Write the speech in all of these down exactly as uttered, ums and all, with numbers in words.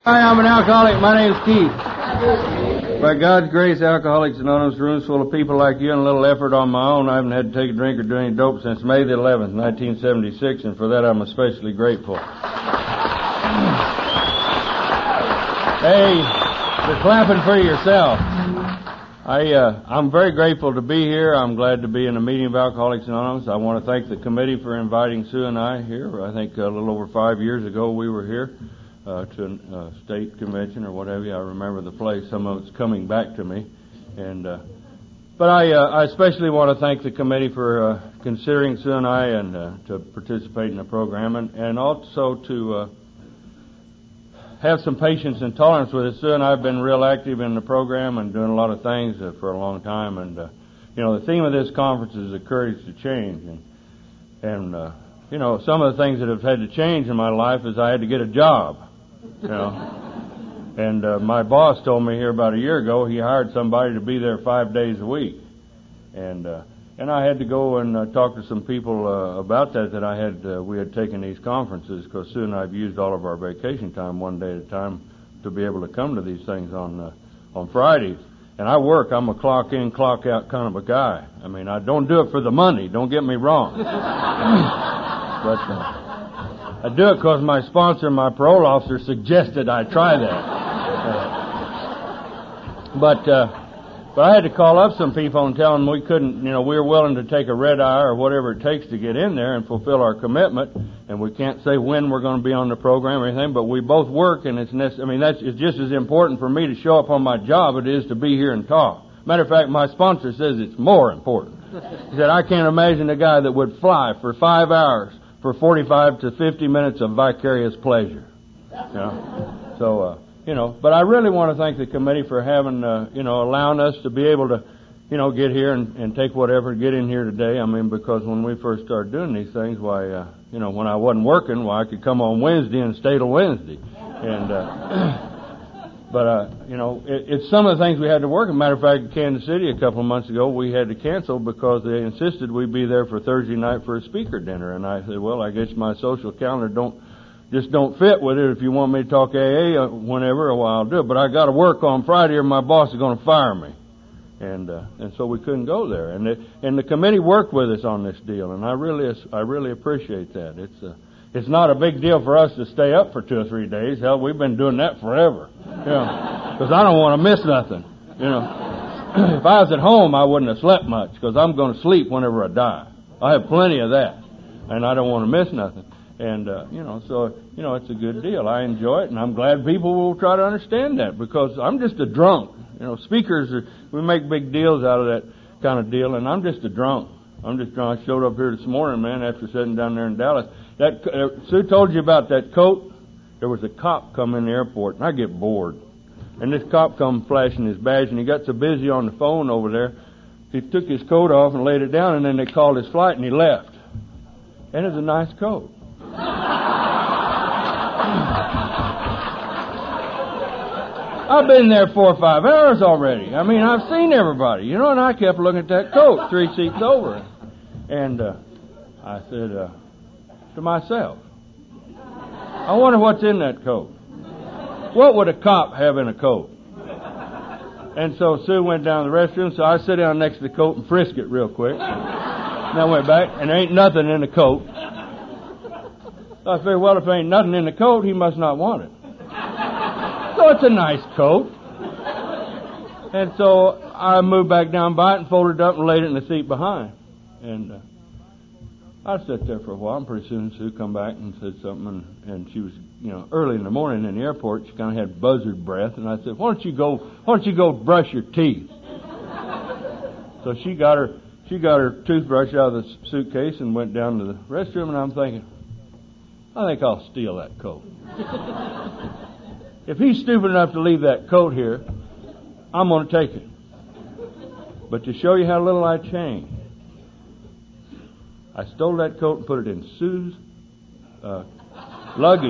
Hi, I'm an alcoholic. My name's Keith. By God's grace, Alcoholics Anonymous room's full of people like you, and a little effort on my own. I haven't had to take a drink or do any dope since May the eleventh, nineteen seventy-six, and for that I'm especially grateful. Hey, you're clapping for yourself. I, uh, I'm very grateful to be here. I'm glad to be in a meeting of Alcoholics Anonymous. I want to thank the committee for inviting Sue and I here. I think a little over five years ago we were here. Uh, to a uh, state convention or whatever. I remember the place. Some of it's coming back to me. And uh, but I, uh, I especially want to thank the committee for uh, considering Sue and I and uh, to participate in the program, and, and also to uh, have some patience and tolerance with us. Sue and I have been real active in the program and doing a lot of things uh, for a long time. And uh, you know, the theme of this conference is the courage to change. And and uh, you know, some of the things that have had to change in my life is I had to get a job. You know, and uh, my boss told me here about a year ago he hired somebody to be there five days a week, and uh, and I had to go and uh, talk to some people uh, about that. That I had uh, we had taken these conferences because Sue and I've used all of our vacation time one day at a time to be able to come to these things on uh, on Fridays. And I work. I'm a clock in, clock out kind of a guy. I mean, I don't do it for the money. Don't get me wrong, but. Uh, I do it because my sponsor, my parole officer, suggested I try that. Uh, but uh, but I had to call up some people and tell them we couldn't, you know, we were willing to take a red eye or whatever it takes to get in there and fulfill our commitment. And we can't say when we're going to be on the program or anything, but we both work, and it's necess- I mean, that's it's just as important for me to show up on my job as it is to be here and talk. Matter of fact, my sponsor says it's more important. He said, I can't imagine a guy that would fly for five hours for forty-five to fifty minutes of vicarious pleasure. You know? So, uh, you know, but I really want to thank the committee for having, uh, you know, allowing us to be able to, you know, get here and, and take whatever, get in here today. I mean, because when we first started doing these things, why, uh, you know, when I wasn't working, why, I could come on Wednesday and stay till Wednesday. And, uh, but, uh, you know, it, it's some of the things we had to work. As a matter of fact, in Kansas City a couple of months ago, we had to cancel because they insisted we be there for Thursday night for a speaker dinner. And I said, well, I guess my social calendar don't, just don't fit with it. If you want me to talk A A whenever, well, I'll do it. But I got to work on Friday or my boss is going to fire me. And, uh, and so we couldn't go there. And the, and the committee worked with us on this deal. And I really, I really appreciate that. It's, uh, It's not a big deal for us to stay up for two or three days. Hell, we've been doing that forever. You know, because I don't want to miss nothing. You know, if I was at home, I wouldn't have slept much because I'm going to sleep whenever I die. I have plenty of that, and I don't want to miss nothing. And uh, you know, so you know, it's a good deal. I enjoy it, and I'm glad people will try to understand that because I'm just a drunk. You know, speakers are, we make big deals out of that kind of deal, and I'm just a drunk. I'm just drunk. I showed up here this morning, man, after sitting down there in Dallas. That uh, Sue told you about that coat. There was a cop come in the airport, and I get bored. And this cop come flashing his badge, and he got so busy on the phone over there, he took his coat off and laid it down, and then they called his flight, and he left. And it's a nice coat. I've been there four or five hours already. I mean, I've seen everybody, you know, and I kept looking at that coat three seats over. And uh, I said uh, to myself, I wonder what's in that coat. What would a cop have in a coat? And so Sue went down to the restroom, so I sit down next to the coat and frisk it real quick. And I went back, and there ain't nothing in the coat. So I figured, well, if there ain't nothing in the coat, he must not want it. So it's a nice coat. And so I moved back down by it and folded it up and laid it in the seat behind. And uh, I sat there for a while, and pretty soon Sue come back and said something, and, and she was, you know, early in the morning in the airport, she kind of had buzzard breath, and I said, why don't you go, why don't you go brush your teeth? So she got her, she got her toothbrush out of the suitcase and went down to the restroom, and I'm thinking, I think I'll steal that coat. If he's stupid enough to leave that coat here, I'm going to take it. But to show you how little I changed, I stole that coat and put it in Sue's uh, luggage.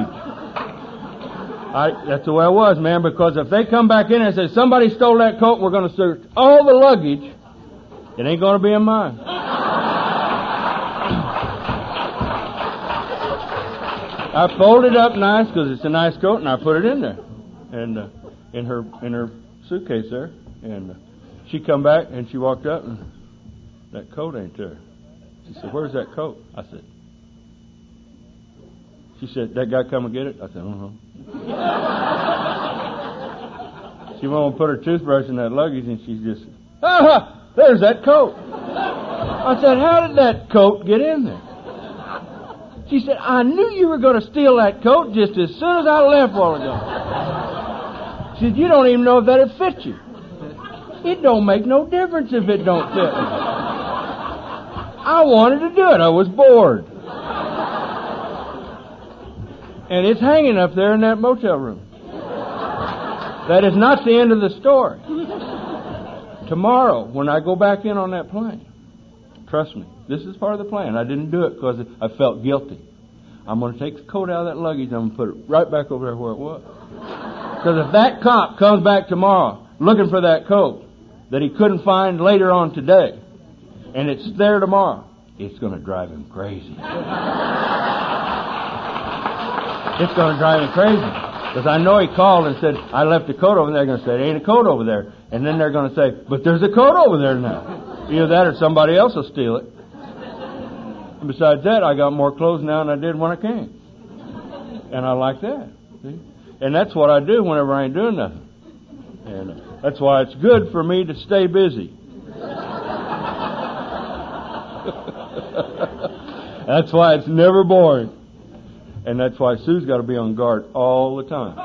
I, that's the way I was, man, because if they come back in and say, somebody stole that coat, we're going to search all the luggage, it ain't going to be in mine. I folded it up nice because it's a nice coat, and I put it in there. and uh, in her in her suitcase there. And uh, she come back and she walked up and that coat ain't there. She said, "Where's that coat?" I said. She said, "That guy come and get it?" I said, "Uh-huh." She went and put her toothbrush in that luggage and she just, "Ah, there's that coat." I said, "How did that coat get in there?" She said, "I knew you were going to steal that coat just as soon as I left a while ago." She said, "You don't even know if that'd fit you." It don't make no difference if it don't fit me. I wanted to do it. I was bored. And it's hanging up there in that motel room. That is not the end of the story. Tomorrow, when I go back in on that plane, trust me, this is part of the plan. I didn't do it because I felt guilty. I'm going to take the coat out of that luggage and I'm going to put it right back over there where it was. Because if that cop comes back tomorrow looking for that coat that he couldn't find later on today, and it's there tomorrow, it's going to drive him crazy. It's going to drive him crazy. Because I know he called and said, "I left a coat over there." They're going to say, "There ain't a coat over there." And then they're going to say, "But there's a coat over there now." Either that or somebody else will steal it. And besides that, I got more clothes now than I did when I came. And I like that. See? And that's what I do whenever I ain't doing nothing. And that's why it's good for me to stay busy. That's why it's never boring. And that's why Sue's got to be on guard all the time.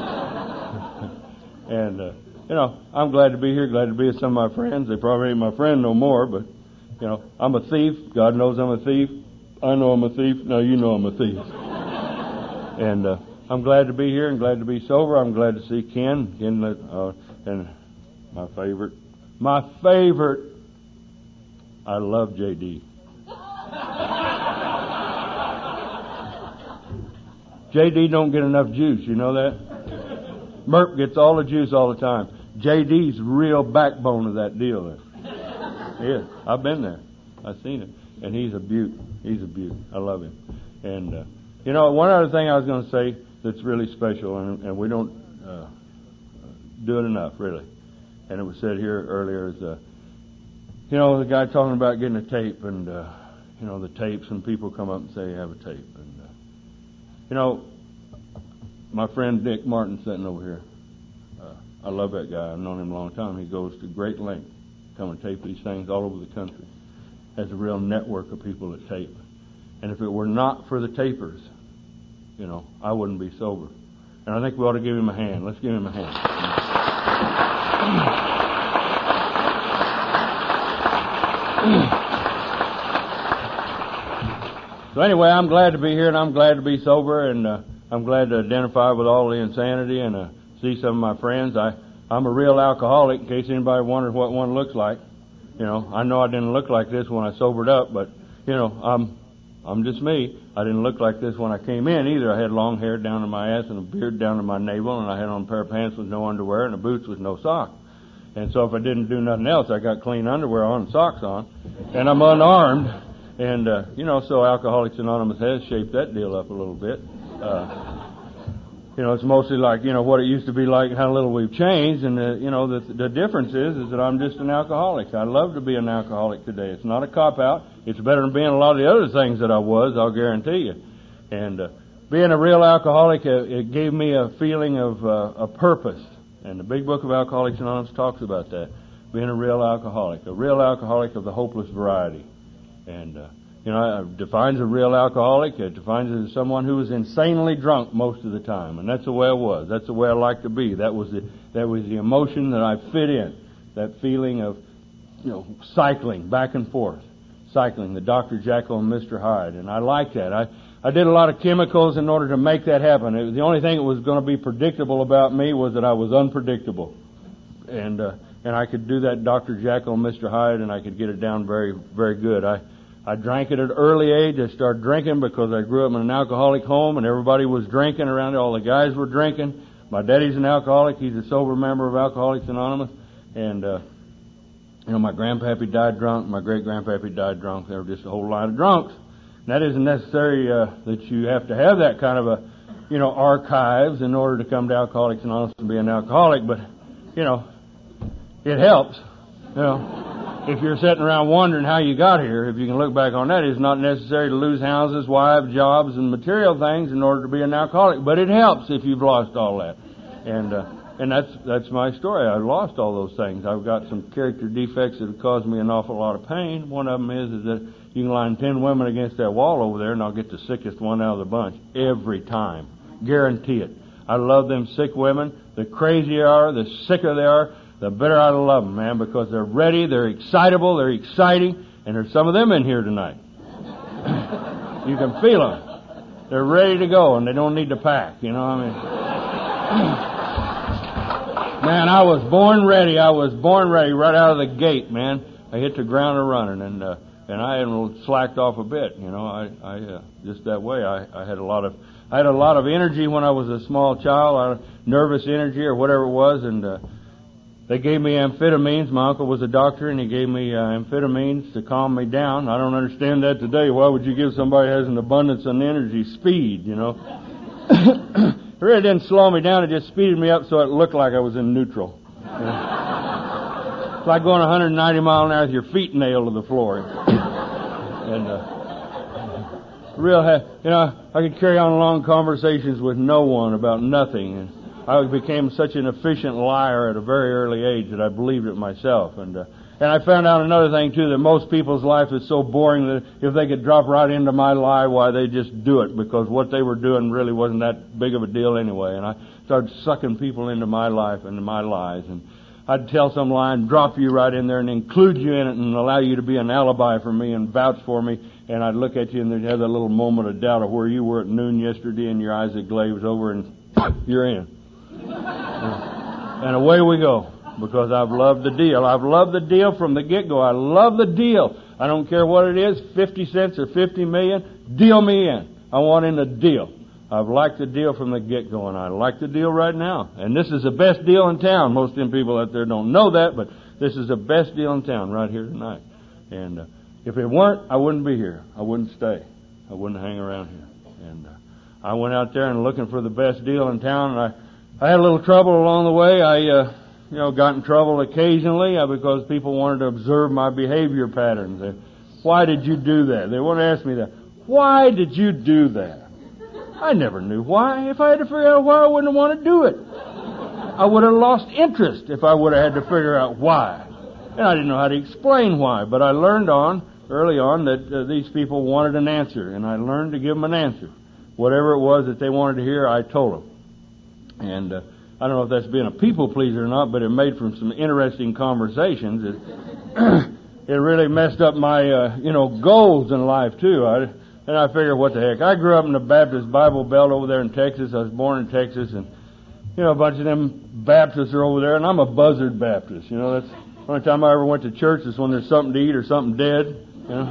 And, uh, you know, I'm glad to be here, glad to be with some of my friends. They probably ain't my friend no more, but, you know, I'm a thief. God knows I'm a thief. I know I'm a thief. Now you know I'm a thief. And uh, I'm glad to be here and glad to be sober. I'm glad to see Ken. Ken uh, and my favorite. My favorite. I love J D. J D don't get enough juice, you know that? Merp gets all the juice all the time. J D's the real backbone of that deal there. Yeah, I've been there. I've seen it. And he's a beaut. He's a beaut. I love him. And, uh, you know, one other thing I was going to say that's really special, and, and we don't uh, do it enough, really. And it was said here earlier, is, uh, you know, the guy talking about getting a tape, and, uh, you know, the tapes, and people come up and say, "You have a tape." And, uh, you know, my friend Dick Martin sitting over here, uh, I love that guy. I've known him a long time. He goes to great length to come and tape these things all over the country. Has a real network of people that tape. And if it were not for the tapers, you know, I wouldn't be sober. And I think we ought to give him a hand. Let's give him a hand. So anyway, I'm glad to be here, and I'm glad to be sober, and uh, I'm glad to identify with all the insanity and uh, see some of my friends. I, I'm a real alcoholic, in case anybody wondered what one looks like. You know, I know I didn't look like this when I sobered up, but, you know, I'm I'm just me. I didn't look like this when I came in either. I had long hair down to my ass and a beard down to my navel, and I had on a pair of pants with no underwear and a boots with no sock. And so if I didn't do nothing else, I got clean underwear on and socks on, and I'm unarmed. And, uh, you know, so Alcoholics Anonymous has shaped that deal up a little bit. Uh, you know, it's mostly like, you know, what it used to be like and how little we've changed. And, uh, you know, the, the difference is, is that I'm just an alcoholic. I love to be an alcoholic today. It's not a cop-out. It's better than being a lot of the other things that I was, I'll guarantee you. And uh, being a real alcoholic, uh, it gave me a feeling of uh, a purpose. And the Big Book of Alcoholics Anonymous talks about that. Being a real alcoholic. A real alcoholic of the hopeless variety. And, uh, you know, it defines a real alcoholic. It defines it as someone who is insanely drunk most of the time. And that's the way I was. That's the way I like to be. That was the, that was the emotion that I fit in. That feeling of, you know, cycling back and forth. Cycling, the Doctor Jekyll and Mister Hyde. And I like that. I, I did a lot of chemicals in order to make that happen. It was, the only thing that was going to be predictable about me was that I was unpredictable. And, uh, and I could do that Doctor Jekyll and Mister Hyde, and I could get it down very, very good. I, I drank it at an early age. I started drinking because I grew up in an alcoholic home and everybody was drinking around it. All the guys were drinking. My daddy's an alcoholic. He's a sober member of Alcoholics Anonymous. And, uh, you know, my grandpappy died drunk. My great-grandpappy died drunk. There were just a whole line of drunks. And that isn't necessary uh, that you have to have that kind of a you know, archives in order to come to Alcoholics Anonymous and be an alcoholic, but, you know, it helps. You know, if you're sitting around wondering how you got here, if you can look back on that, it's not necessary to lose houses, wives, jobs, and material things in order to be an alcoholic, but it helps if you've lost all that. And, uh, and that's, that's my story. I've lost all those things. I've got some character defects that have caused me an awful lot of pain. One of them is, is that you can line ten women against that wall over there and I'll get the sickest one out of the bunch every time. Guarantee it. I love them sick women. The crazier they are, the sicker they are, the better I love them, man, because they're ready, they're excitable, they're exciting, and there's some of them in here tonight. You can feel them. They're ready to go, and they don't need to pack, you know what I mean? Man, I was born ready. I was born ready right out of the gate, man. I hit the ground a running, and uh, and I hadn't slacked off a bit, you know. I, I uh, just that way. I, I had a lot of I had a lot of energy when I was a small child, uh, nervous energy or whatever it was, and uh, they gave me amphetamines. My uncle was a doctor, and he gave me uh, amphetamines to calm me down. I don't understand that today. Why would you give somebody who has an abundance of energy speed, you know? It really didn't slow me down. It just speeded me up so it looked like I was in neutral. You know? It's like going one hundred ninety miles an hour with your feet nailed to the floor. And, uh, real, ha- you know, I could carry on long conversations with no one about nothing. And I became such an efficient liar at a very early age that I believed it myself. And, uh, and I found out another thing, too, that most people's life is so boring that if they could drop right into my lie, why, they just do it, because what they were doing really wasn't that big of a deal anyway. And I started sucking people into my life and my lies. And I'd tell some lie and drop you right in there and include you in it and allow you to be an alibi for me and vouch for me. And I'd look at you and they'd have that little moment of doubt of where you were at noon yesterday, and your eyes would glaze over and you're in. And away we go, because I've loved the deal. I've loved the deal from the get-go. I love the deal. I don't care what it is, fifty cents or fifty million, deal me in. I want in the deal. I've liked the deal from the get-go, and I like the deal right now. And this is the best deal in town. Most of them people out there don't know that, but this is the best deal in town right here tonight. And uh, if it weren't, I wouldn't be here. I wouldn't stay. I wouldn't hang around here. And uh, I went out there and looking for the best deal in town, and I, I had a little trouble along the way. I, uh, you know, got in trouble occasionally uh, because people wanted to observe my behavior patterns. They, why did you do that? They want to ask me that. Why did you do that? I never knew why. If I had to figure out why, I wouldn't want to do it. I would have lost interest if I would have had to figure out why. And I didn't know how to explain why. But I learned on, early on, that uh, these people wanted an answer. And I learned to give them an answer. Whatever it was that they wanted to hear, I told them. And uh, I don't know if that's being a people pleaser or not, but it made for some interesting conversations. It, it really messed up my, uh, you know, goals in life, too. I... And I figured, what the heck? I grew up in the Baptist Bible Belt over there in Texas. I was born in Texas, and, you know, a bunch of them Baptists are over there, and I'm a buzzard Baptist. You know, that's the only time I ever went to church is when there's something to eat or something dead, you know.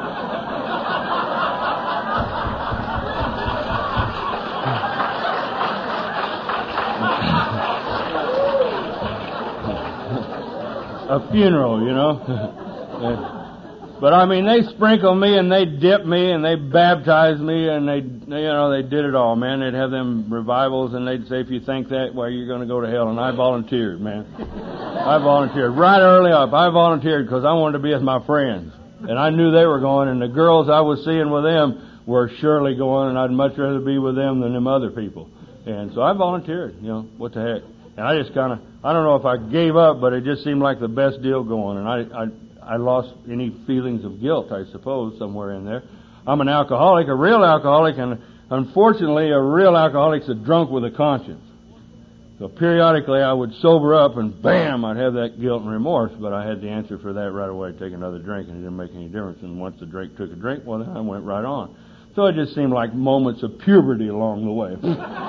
A funeral, you know. But I mean, they sprinkle me and they dip me and they baptize me and they, you know, they did it all, man. They'd have them revivals and they'd say, if you think that, well, you're going to go to hell. And I volunteered, man. I volunteered right early up. I volunteered because I wanted to be with my friends, and I knew they were going. And the girls I was seeing with them were surely going, and I'd much rather be with them than them other people. And so I volunteered. You know, what the heck? And I just kind of, I don't know if I gave up, but it just seemed like the best deal going. And I, I. I lost any feelings of guilt, I suppose, somewhere in there. I'm an alcoholic, a real alcoholic, and unfortunately a real alcoholic's a drunk with a conscience. So periodically I would sober up and bam, I'd have that guilt and remorse, but I had the answer for that right away, take another drink, and it didn't make any difference. And once the drink took a drink, well, then I went right on. So it just seemed like moments of puberty along the way.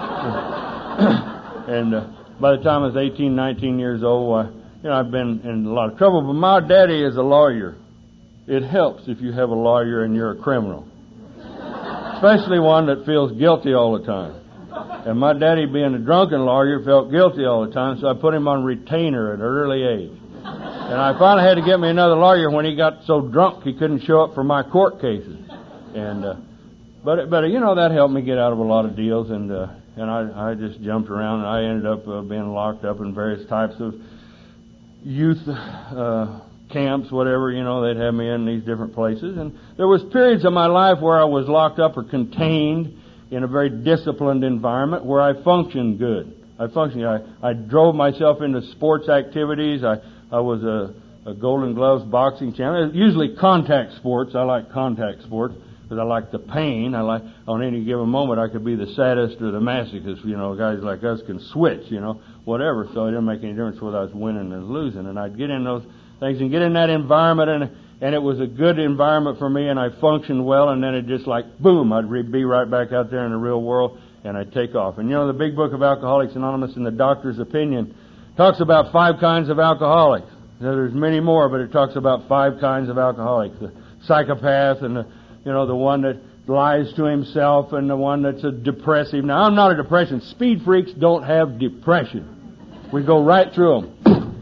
And uh, by the time I was eighteen, nineteen years old, I You know, I've been in a lot of trouble, but my daddy is a lawyer. It helps if you have a lawyer and you're a criminal. Especially one that feels guilty all the time. And my daddy, being a drunken lawyer, felt guilty all the time, so I put him on retainer at an early age. And I finally had to get me another lawyer when he got so drunk he couldn't show up for my court cases. And uh, but but you know that helped me get out of a lot of deals, and uh, and I I just jumped around, and I ended up uh, being locked up in various types of youth uh, camps, whatever, you know. They'd have me in these different places, and there was periods of my life where I was locked up or contained in a very disciplined environment where I functioned good. I functioned. I I drove myself into sports activities. I I was a, a Golden Gloves boxing champion. Usually contact sports. I like contact sports because I like the pain. I like, on any given moment, I could be the saddest or the masochist. You know, guys like us can switch, you know, whatever. So it didn't make any difference whether I was winning or losing. And I'd get in those things and get in that environment, and and it was a good environment for me, and I functioned well, and then it just like, boom, I'd re- be right back out there in the real world, and I'd take off. And you know, the big book of Alcoholics Anonymous, in the doctor's opinion, talks about five kinds of alcoholics. Now, there's many more, but it talks about five kinds of alcoholics. The psychopath, and the, you know, the one that lies to himself, and the one that's a depressive. Now, I'm not a depression. Speed freaks don't have depression. We go right through them.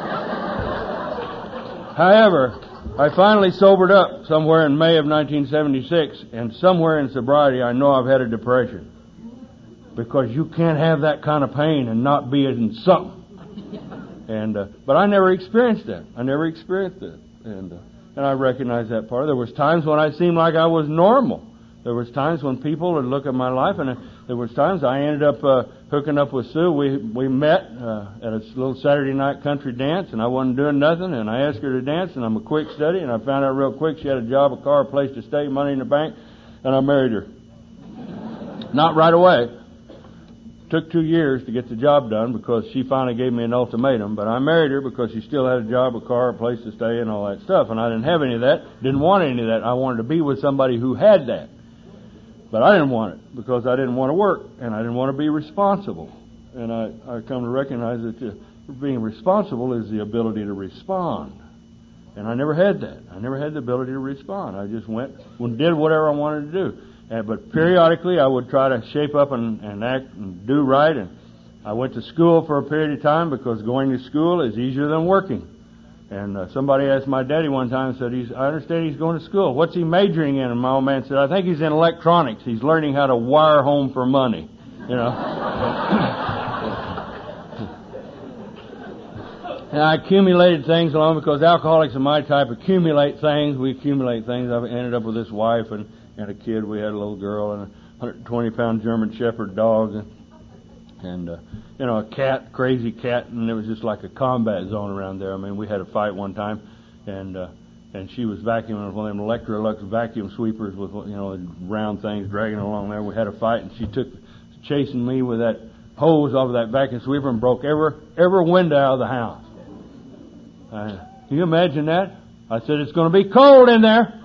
However, I finally sobered up somewhere in May of nineteen seventy-six, and somewhere in sobriety I know I've had a depression. Because you can't have that kind of pain and not be in something. And, uh, but I never experienced that. I never experienced that. And, uh, and I recognize that part. There was times when I seemed like I was normal. There was times when people would look at my life, and uh, there was times I ended up uh, hooking up with Sue. We we met uh, at a little Saturday night country dance, and I wasn't doing nothing, and I asked her to dance, and I'm a quick study, and I found out real quick she had a job, a car, a place to stay, money in the bank, and I married her. Not right away. Took two years to get the job done because she finally gave me an ultimatum, but I married her because she still had a job, a car, a place to stay, and all that stuff, and I didn't have any of that, didn't want any of that. I wanted to be with somebody who had that. But I didn't want it because I didn't want to work, and I didn't want to be responsible. And I, I come to recognize that uh, being responsible is the ability to respond. And I never had that. I never had the ability to respond. I just went and did whatever I wanted to do. And, but periodically I would try to shape up and, and act and do right. And I went to school for a period of time because going to school is easier than working. And uh, somebody asked my daddy one time, said, he's, I understand he's going to school. What's he majoring in? And my old man said, I think he's in electronics. He's learning how to wire home for money. You know. And I accumulated things along because alcoholics of my type accumulate things. We accumulate things. I ended up with this wife and, and a kid. We had a little girl and a one hundred twenty pound German Shepherd dog. And, And, uh, you know, a cat, crazy cat, and it was just like a combat zone around there. I mean, we had a fight one time, and uh, and she was vacuuming with one of them Electrolux vacuum sweepers with, you know, round things dragging along there. We had a fight, and she took chasing me with that hose off of that vacuum sweeper and broke every, every window out of the house. Uh, can you imagine that? I said, it's going to be cold in there.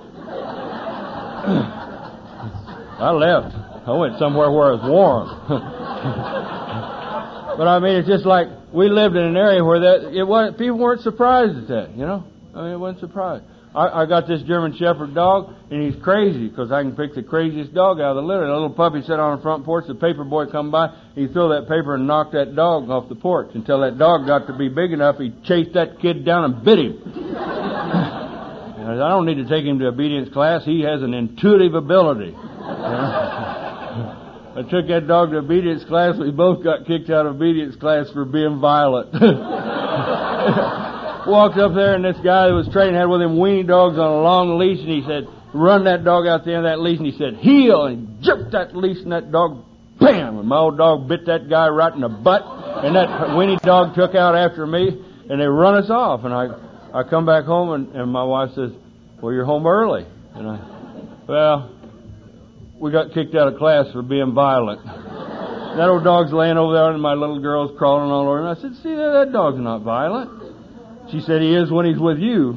I left. I went somewhere where it was warm. But I mean, it's just like we lived in an area where that it was. People weren't surprised at that, you know. I mean, it wasn't surprised. I, I got this German Shepherd dog, and he's crazy because I can pick the craziest dog out of the litter. A little puppy sat on the front porch. The paper boy come by. He threw that paper and knocked that dog off the porch until that dog got to be big enough. He chased that kid down and bit him. And I don't need to take him to obedience class. He has an intuitive ability. You know? I took that dog to obedience class. We both got kicked out of obedience class for being violent. Walked up there, and this guy that was training had with him weenie dogs on a long leash, and he said, run that dog out the end of that leash, and he said, heel, and he jerked that leash, and that dog, bam, and my old dog bit that guy right in the butt, and that weenie dog took out after me, and they run us off. And I, I come back home, and, and my wife says, well, you're home early. And I, well... we got kicked out of class for being violent. That old dog's laying over there and my little girl's crawling all over him. I said, see, that dog's not violent. She said, he is when he's with you.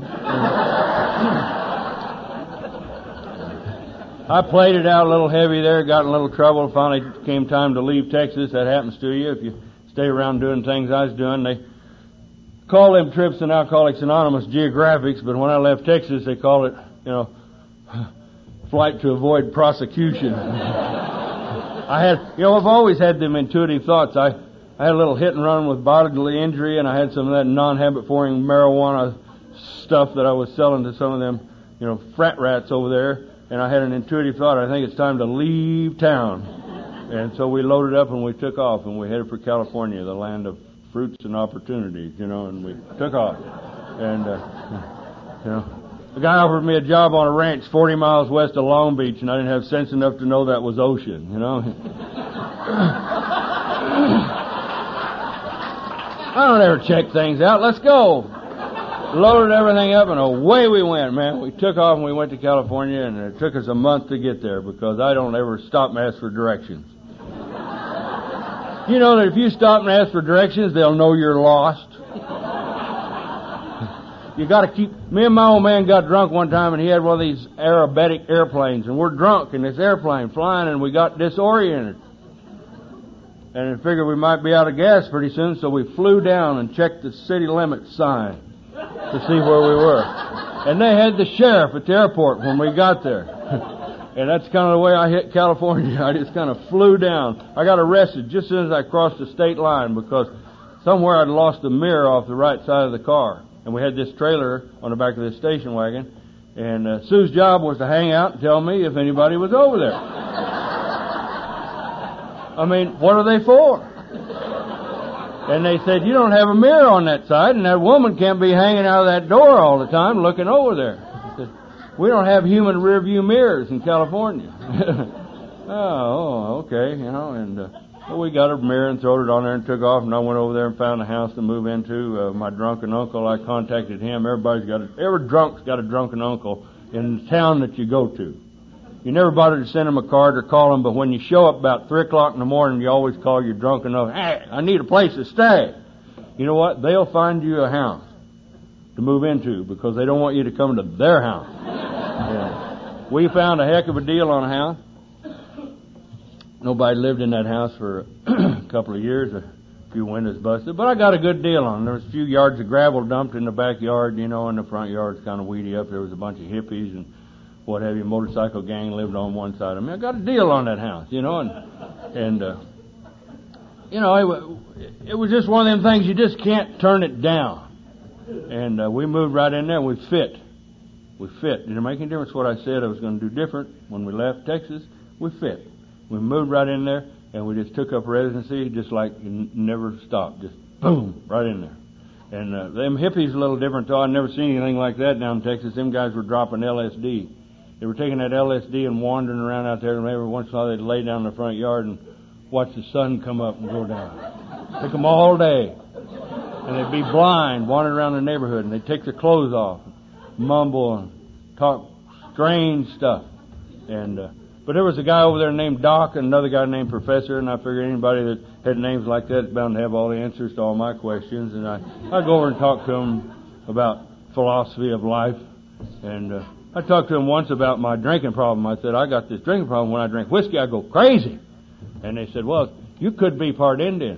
I played it out a little heavy there, got in a little trouble. Finally came time to leave Texas. That happens to you if you stay around doing things I was doing. They call them trips in Alcoholics Anonymous geographics, but when I left Texas, they call it, you know, flight to avoid prosecution. I had, you know, I've always had them intuitive thoughts. I, I had a little hit and run with bodily injury, and I had some of that non-habit forming marijuana stuff that I was selling to some of them, you know, frat rats over there. and I had an intuitive thought, I think it's time to leave town. And so we loaded up and we took off, and we headed for California, the land of fruits and opportunities, you know, and we took off. And, uh, you know, the guy offered me a job on a ranch forty miles west of Long Beach, and I didn't have sense enough to know that was ocean, you know. I don't ever check things out. Let's go. Loaded everything up, and away we went, man. We took off, and we went to California, and it took us a month to get there because I don't ever stop and ask for directions. You know that if you stop and ask for directions, they'll know you're lost. You got to keep... Me and my old man got drunk one time, and he had one of these aerobatic airplanes, and we're drunk in this airplane flying, and we got disoriented. And I figured we might be out of gas pretty soon, so we flew down and checked the city limits sign to see where we were. And they had the sheriff at the airport when we got there. And that's kind of the way I hit California. I just kind of flew down. I got arrested just as soon as I crossed the state line because somewhere I'd lost the mirror off the right side of the car. And we had this trailer on the back of this station wagon. And uh, Sue's job was to hang out and tell me if anybody was over there. I mean, what are they for? And they said, you don't have a mirror on that side, and that woman can't be hanging out of that door all the time looking over there. I said, we don't have human rear view mirrors in California. oh, okay, you know, and... Uh, Well, we got a mirror and threw it on there and took off, and I went over there and found a house to move into. Uh, my drunken uncle, I contacted him. Everybody's got a, every drunk's got a drunken uncle in the town that you go to. You never bother to send them a card or call them, but when you show up about three o'clock in the morning, you always call your drunken uncle, hey, I need a place to stay. You know what? They'll find you a house to move into because they don't want you to come to their house. Yeah. We found a heck of a deal on a house. Nobody lived in that house for a couple of years, a few windows busted, but I got a good deal on it. There was a few yards of gravel dumped in the backyard, you know, and the front yard's kind of weedy up. There was a bunch of hippies and what have you, motorcycle gang lived on one side of me. I got a deal on that house, you know, and, and, uh, you know, it, it was just one of them things you just can't turn it down. And, uh, we moved right in there and we fit. We fit. Did it make any difference what I said I was going to do different when we left Texas? We fit. We moved right in there, and we just took up residency, just like n- never stopped, just boom, right in there. And uh, them hippies a little different, though. I'd never seen anything like that down in Texas. Them guys were dropping L S D. They were taking that L S D and wandering around out there, and every once in a while they'd lay down in the front yard and watch the sun come up and go down. Took them all day. And they'd be blind, wandering around the neighborhood, and they'd take their clothes off, mumble and talk strange stuff. And... Uh, But there was a guy over there named Doc and another guy named Professor, and I figured anybody that had names like that is bound to have all the answers to all my questions. And I, I'd go over and talk to them about philosophy of life. And uh, I talked to them once about my drinking problem. I said, I got this drinking problem. When I drink whiskey, I go crazy. And they said, well, you could be part Indian.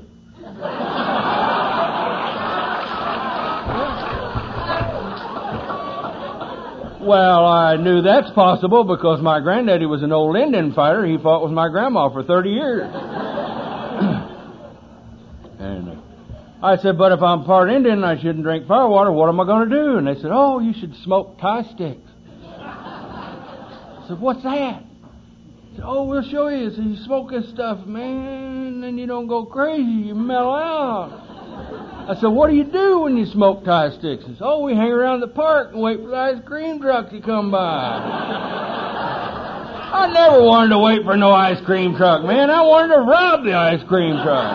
Well, I knew that's possible because my granddaddy was an old Indian fighter. He fought with my grandma for thirty years. And uh, I said, but if I'm part Indian and I shouldn't drink firewater, what am I going to do? And they said, oh, you should smoke Thai sticks. I said, what's that? I said, oh, we'll show you. So you smoke this stuff, man, and you don't go crazy. You mellow out. I said, what do you do when you smoke Thai sticks? He said, oh, we hang around the park and wait for the ice cream truck to come by. I never wanted to wait for no ice cream truck, man. I wanted to rob the ice cream truck.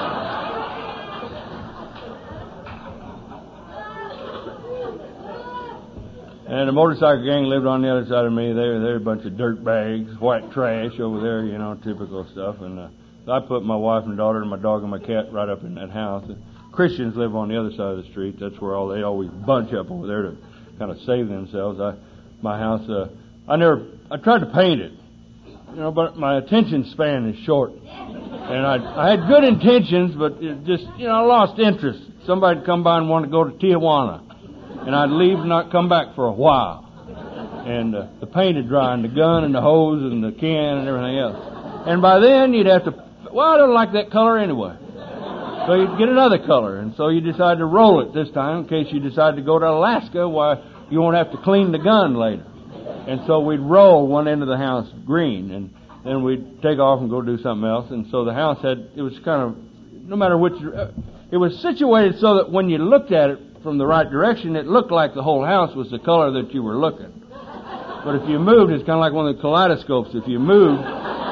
And the motorcycle gang lived on the other side of me. They were, they were a bunch of dirt bags, white trash over there, you know, typical stuff. And uh, so I put my wife and daughter and my dog and my cat right up in that house. Christians live on the other side of the street. That's where all they always bunch up over there to kind of save themselves. I, my house, uh, I never, I tried to paint it, you know, but my attention span is short. And I, I had good intentions, but it just, you know, I lost interest. Somebody'd come by and want to go to Tijuana, and I'd leave and not come back for a while. And uh, the paint would dry, and the gun and the hose and the can and everything else. And by then you'd have to, well, I don't like that color anyway. So you'd get another color, and so you decide to roll it this time in case you decide to go to Alaska. Why, you won't have to clean the gun later. And so we'd roll one end of the house green, and then we'd take off and go do something else. And so the house had, it was kind of, no matter which, it was situated so that when you looked at it from the right direction, it looked like the whole house was the color that you were looking. But if you moved, it's kind of like one of the kaleidoscopes. If you moved,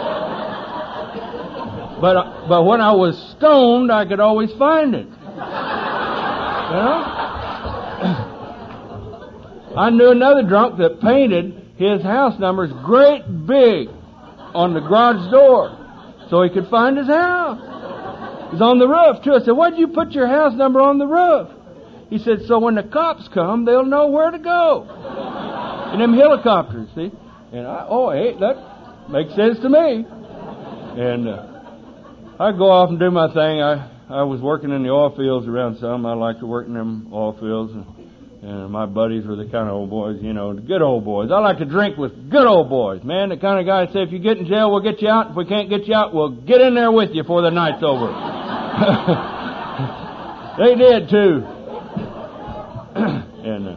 but but when I was stoned, I could always find it. You know? I knew another drunk that painted his house numbers great big on the garage door so he could find his house. It was on the roof, too. I said, why'd you put your house number on the roof? He said, so when the cops come, they'll know where to go. And them helicopters, see? And I, oh, hey, that makes sense to me. And uh, I'd go off and do my thing. I, I was working in the oil fields around some. I like to work in them oil fields. And, and my buddies were the kind of old boys, you know, the good old boys. I like to drink with good old boys, man. The kind of guy that say, if you get in jail, we'll get you out. If we can't get you out, we'll get in there with you before the night's over. They did, too. And, uh,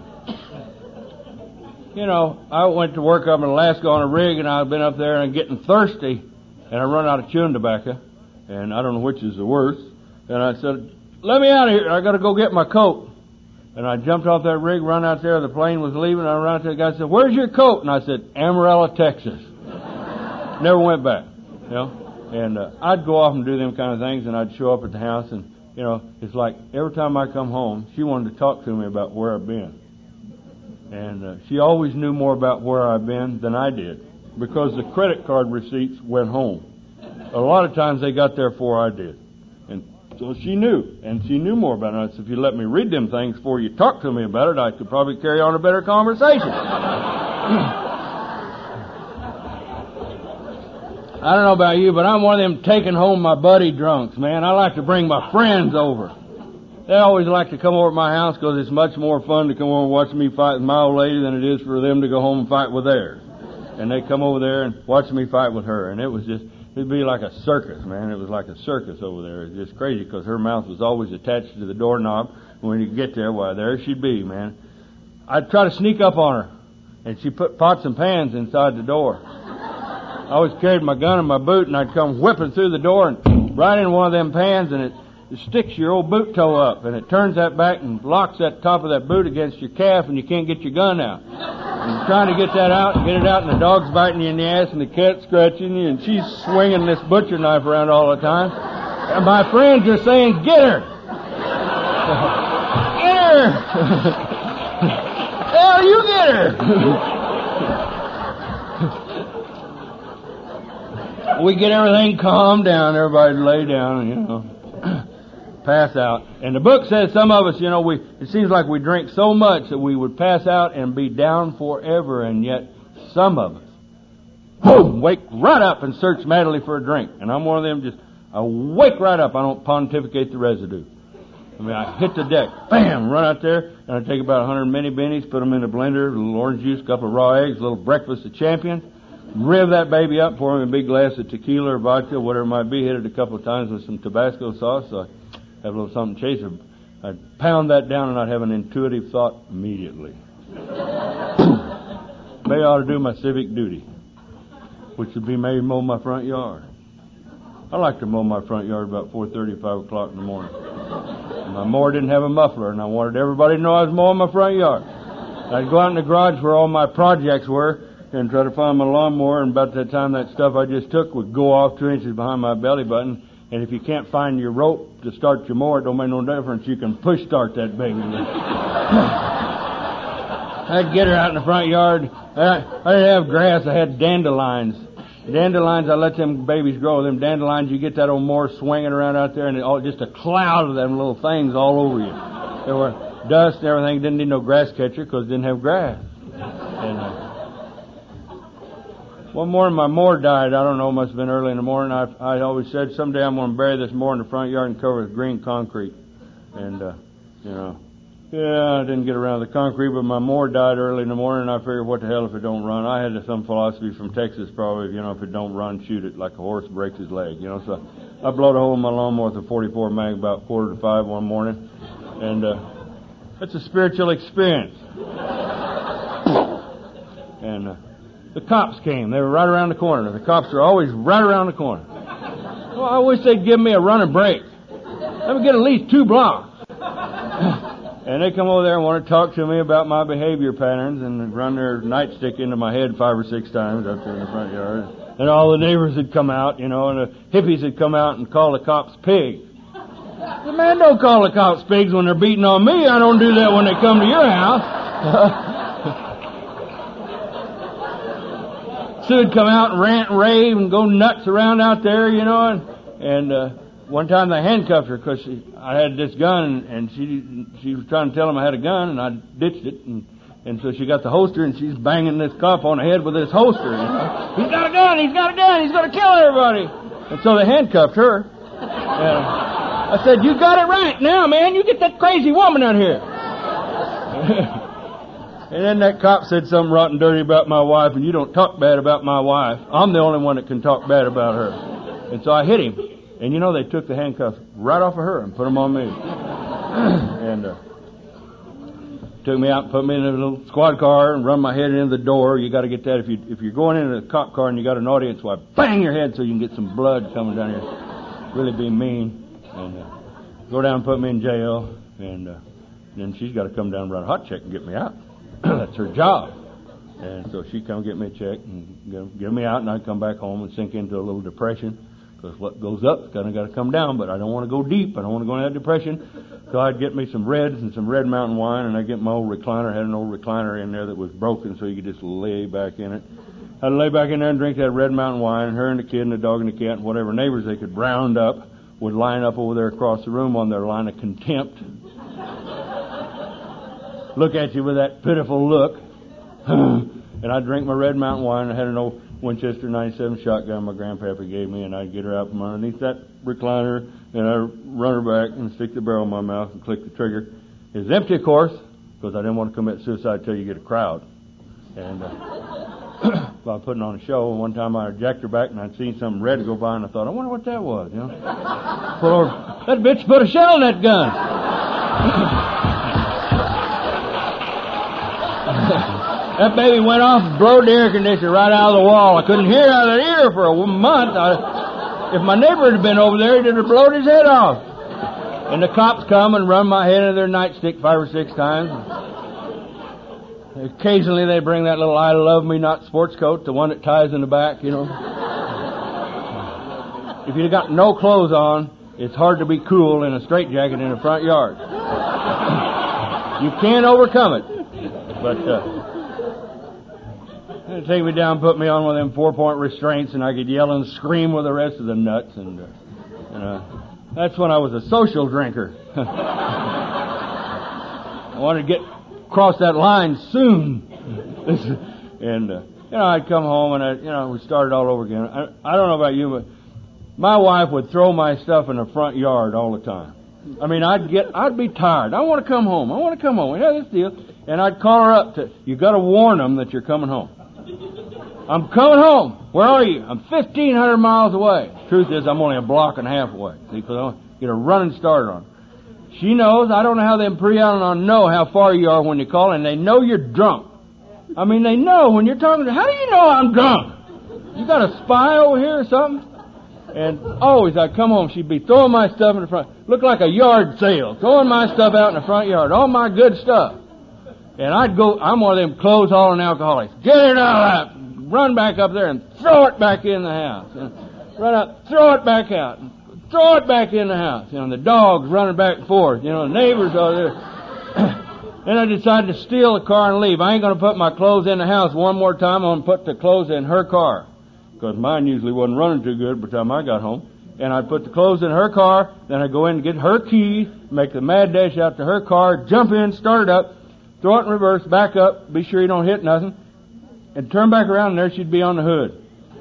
you know, I went to work up in Alaska on a rig, and I've been up there and getting thirsty, and I run out of chewing tobacco, and I don't know which is the worst. And I said, let me out of here. I got to go get my coat. And I jumped off that rig, run out there. The plane was leaving. I ran out there. The guy said, where's your coat? And I said, Amarillo, Texas. Never went back, you know. And uh, I'd go off and do them kind of things, and I'd show up at the house, and, you know, it's like every time I come home, she wanted to talk to me about where I've been. And uh, she always knew more about where I've been than I did, because the credit card receipts went home. A lot of times they got there before I did. And so she knew, and she knew more about it. I said, if you let me read them things before you talk to me about it, I could probably carry on a better conversation. I don't know about you, but I'm one of them taking home my buddy drunks, man. I like to bring my friends over. They always like to come over to my house because it's much more fun to come over and watch me fight with my old lady than it is for them to go home and fight with theirs. And they come over there and watch me fight with her. And it was just, it'd be like a circus, man. It was like a circus over there. It's just crazy because her mouth was always attached to the doorknob. When you get there, why, there she'd be, man. I'd try to sneak up on her, and she put pots and pans inside the door. I always carried my gun in my boot, and I'd come whipping through the door and right in one of them pans, and it, it sticks your old boot toe up, and it turns that back and locks that top of that boot against your calf, and you can't get your gun out. And you're trying to get that out and get it out, and the dog's biting you in the ass, and the cat's scratching you, and she's swinging this butcher knife around all the time. And my friends are saying, get her! Get her! Hell, you get her! We get everything calmed down, everybody lay down, you know, pass out. And the book says some of us, you know, we it seems like we drink so much that we would pass out and be down forever, and yet some of us, boom, wake right up and search madly for a drink. And I'm one of them, just, I wake right up, I don't pontificate the residue. I mean, I hit the deck, bam, run out there, and I take about a hundred mini bennies, put them in a blender, a little orange juice, a couple of raw eggs, a little breakfast of Champions. Rev that baby up, pour him a big glass of tequila or vodka, whatever it might be, hit it a couple of times with some Tabasco sauce, so I have a little something chaser. I'd pound that down and I'd have an intuitive thought immediately. Maybe I ought to do my civic duty, which would be maybe mow my front yard. I like to mow my front yard about four thirty, five o'clock in the morning. And my mower didn't have a muffler, and I wanted everybody to know I was mowing my front yard. I'd go out in the garage where all my projects were, and try to find my lawnmower, and about that time that stuff I just took would go off two inches behind my belly button, and if you can't find your rope to start your mower, it don't make no difference. You can push start that baby. I'd get her out in the front yard. I, I didn't have grass. I had dandelions. Dandelions, I let them babies grow. Them dandelions, you get that old mower swinging around out there, and it all just a cloud of them little things all over you. There were dust and everything. Didn't need no grass catcher because it didn't have grass. And, uh, One morning my mower died. I don't know, it must have been early in the morning. I I always said someday I'm going to bury this mower in the front yard and cover it with green concrete. And, uh, you know, yeah, I didn't get around to the concrete, but my mower died early in the morning, and I figured, what the hell if it don't run? I had some philosophy from Texas, probably, you know, if it don't run, shoot it like a horse breaks his leg, you know. So I blowed a hole in my lawnmower with a forty-four mag about quarter to five one morning. And uh, it's a spiritual experience. And... Uh, the cops came. They were right around the corner. The cops are always right around the corner. Well, I wish they'd give me a running break. Let me get at least two blocks. And they come over there and want to talk to me about my behavior patterns and run their nightstick into my head five or six times up there in the front yard. And all the neighbors had come out, you know, and the hippies had come out and called the cops pigs. The man don't call the cops pigs when they're beating on me. I don't do that when they come to your house. Sue'd come out and rant and rave and go nuts around out there, you know, and, and uh, one time they handcuffed her because I had this gun, and she she was trying to tell them I had a gun, and I ditched it, and and so she got the holster, and she's banging this cop on the head with this holster. You know? He's got a gun! He's got a gun! He's going to kill everybody! And so they handcuffed her. And I said, "You got it right now, man. You get that crazy woman out here." And then that cop said something rotten dirty about my wife, and you don't talk bad about my wife. I'm the only one that can talk bad about her. And so I hit him. And you know, they took the handcuffs right off of her and put them on me. And uh, took me out and put me in a little squad car and run my head into the door. You got to get that if you if you're going into a cop car and you got an audience, why bang your head so you can get some blood coming down here. Really be mean. And uh, go down and put me in jail. And uh, then she's got to come down and run a hot check and get me out. That's her job. And so she come get me a check and get me out, and I come back home and sink into a little depression. Because what goes up kind of got to come down, but I don't want to go deep. I don't want to go into that depression. So I'd get me some Reds and some Red Mountain wine, and I'd get my old recliner. I had an old recliner in there that was broken, so you could just lay back in it. I'd lay back in there and drink that Red Mountain wine, and her and the kid and the dog and the cat and whatever neighbors they could round up would line up over there across the room on their line of contempt. Look at you with that pitiful look. And I'd drink my Red Mountain wine. I had an old Winchester ninety-seven shotgun my grandpappy gave me, and I'd get her out from underneath that recliner, and I'd run her back and stick the barrel in my mouth and click the trigger. It was empty, of course, because I didn't want to commit suicide till you get a crowd. And uh, by putting on a show, and one time I jacked her back, and I'd seen something red go by, and I thought, I wonder what that was, you know. Put over, that bitch put a shell in that gun. That baby went off and blowed the air conditioner right out of the wall. I couldn't hear out of the ear for a month. I, if my neighbor had been over there, he'd have blown his head off. And the cops come and run my head into their nightstick five or six times. Occasionally they bring that little I love me not sports coat, the one that ties in the back, you know. If you've got no clothes on, it's hard to be cool in a straitjacket in the front yard. You can't overcome it. But, uh, they'd take me down, put me on one of them four-point restraints, and I could yell and scream with the rest of the nuts. And, uh, and uh, that's when I was a social drinker. I wanted to get across that line soon. And, uh, you know, I'd come home and, I, you know, we started all over again. I, I don't know about you, but my wife would throw my stuff in the front yard all the time. I mean, I'd get, I'd be tired. I want to come home. I want to come home. We had this deal. And I'd call her up to, you got to warn them that you're coming home. I'm coming home. Where are you? I'm fifteen hundred miles away. Truth is, I'm only a block and a half away. See, because I want to get a running start on her. She knows. I don't know how them pre-Al-Anon know how far you are when you call, and they know you're drunk. I mean, they know when you're talking to, how do you know I'm drunk? You got a spy over here or something? And always I'd come home, she'd be throwing my stuff in the front. Looked like a yard sale. Throwing my stuff out in the front yard. All my good stuff. And I'd go, I'm one of them clothes hauling alcoholics. Get it out! Run back up there and throw it back in the house. And run out, throw it back out. And throw it back in the house. You know, the dogs running back and forth. You know, the neighbors are there. Then I decided to steal the car and leave. I ain't going to put my clothes in the house one more time. I'm going to put the clothes in her car. Because mine usually wasn't running too good by the time I got home. And I'd put the clothes in her car. Then I'd go in and get her key, make the mad dash out to her car, jump in, start it up, throw it in reverse, back up, be sure you don't hit nothing, and turn back around, and there she'd be on the hood.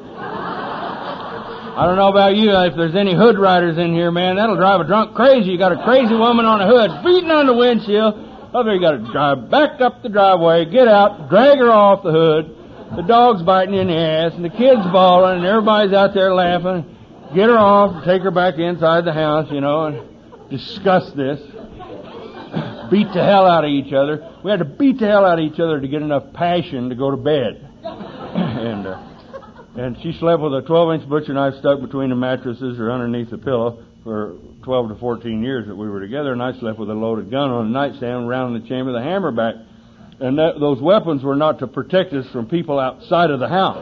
I don't know about you, if there's any hood riders in here, man, that'll drive a drunk crazy. You got a crazy woman on the hood, beating on the windshield. Up there you got to drive back up the driveway, get out, drag her off the hood. The dog's biting you in the ass, and the kid's bawling, and everybody's out there laughing. Get her off, take her back inside the house, you know, and discuss this. Beat the hell out of each other. We had to beat the hell out of each other to get enough passion to go to bed. and uh, and she slept with a twelve-inch butcher knife stuck between the mattresses or underneath the pillow for twelve to fourteen years that we were together, and I slept with a loaded gun on a nightstand around the chamber with a hammer back. And that, those weapons were not to protect us from people outside of the house.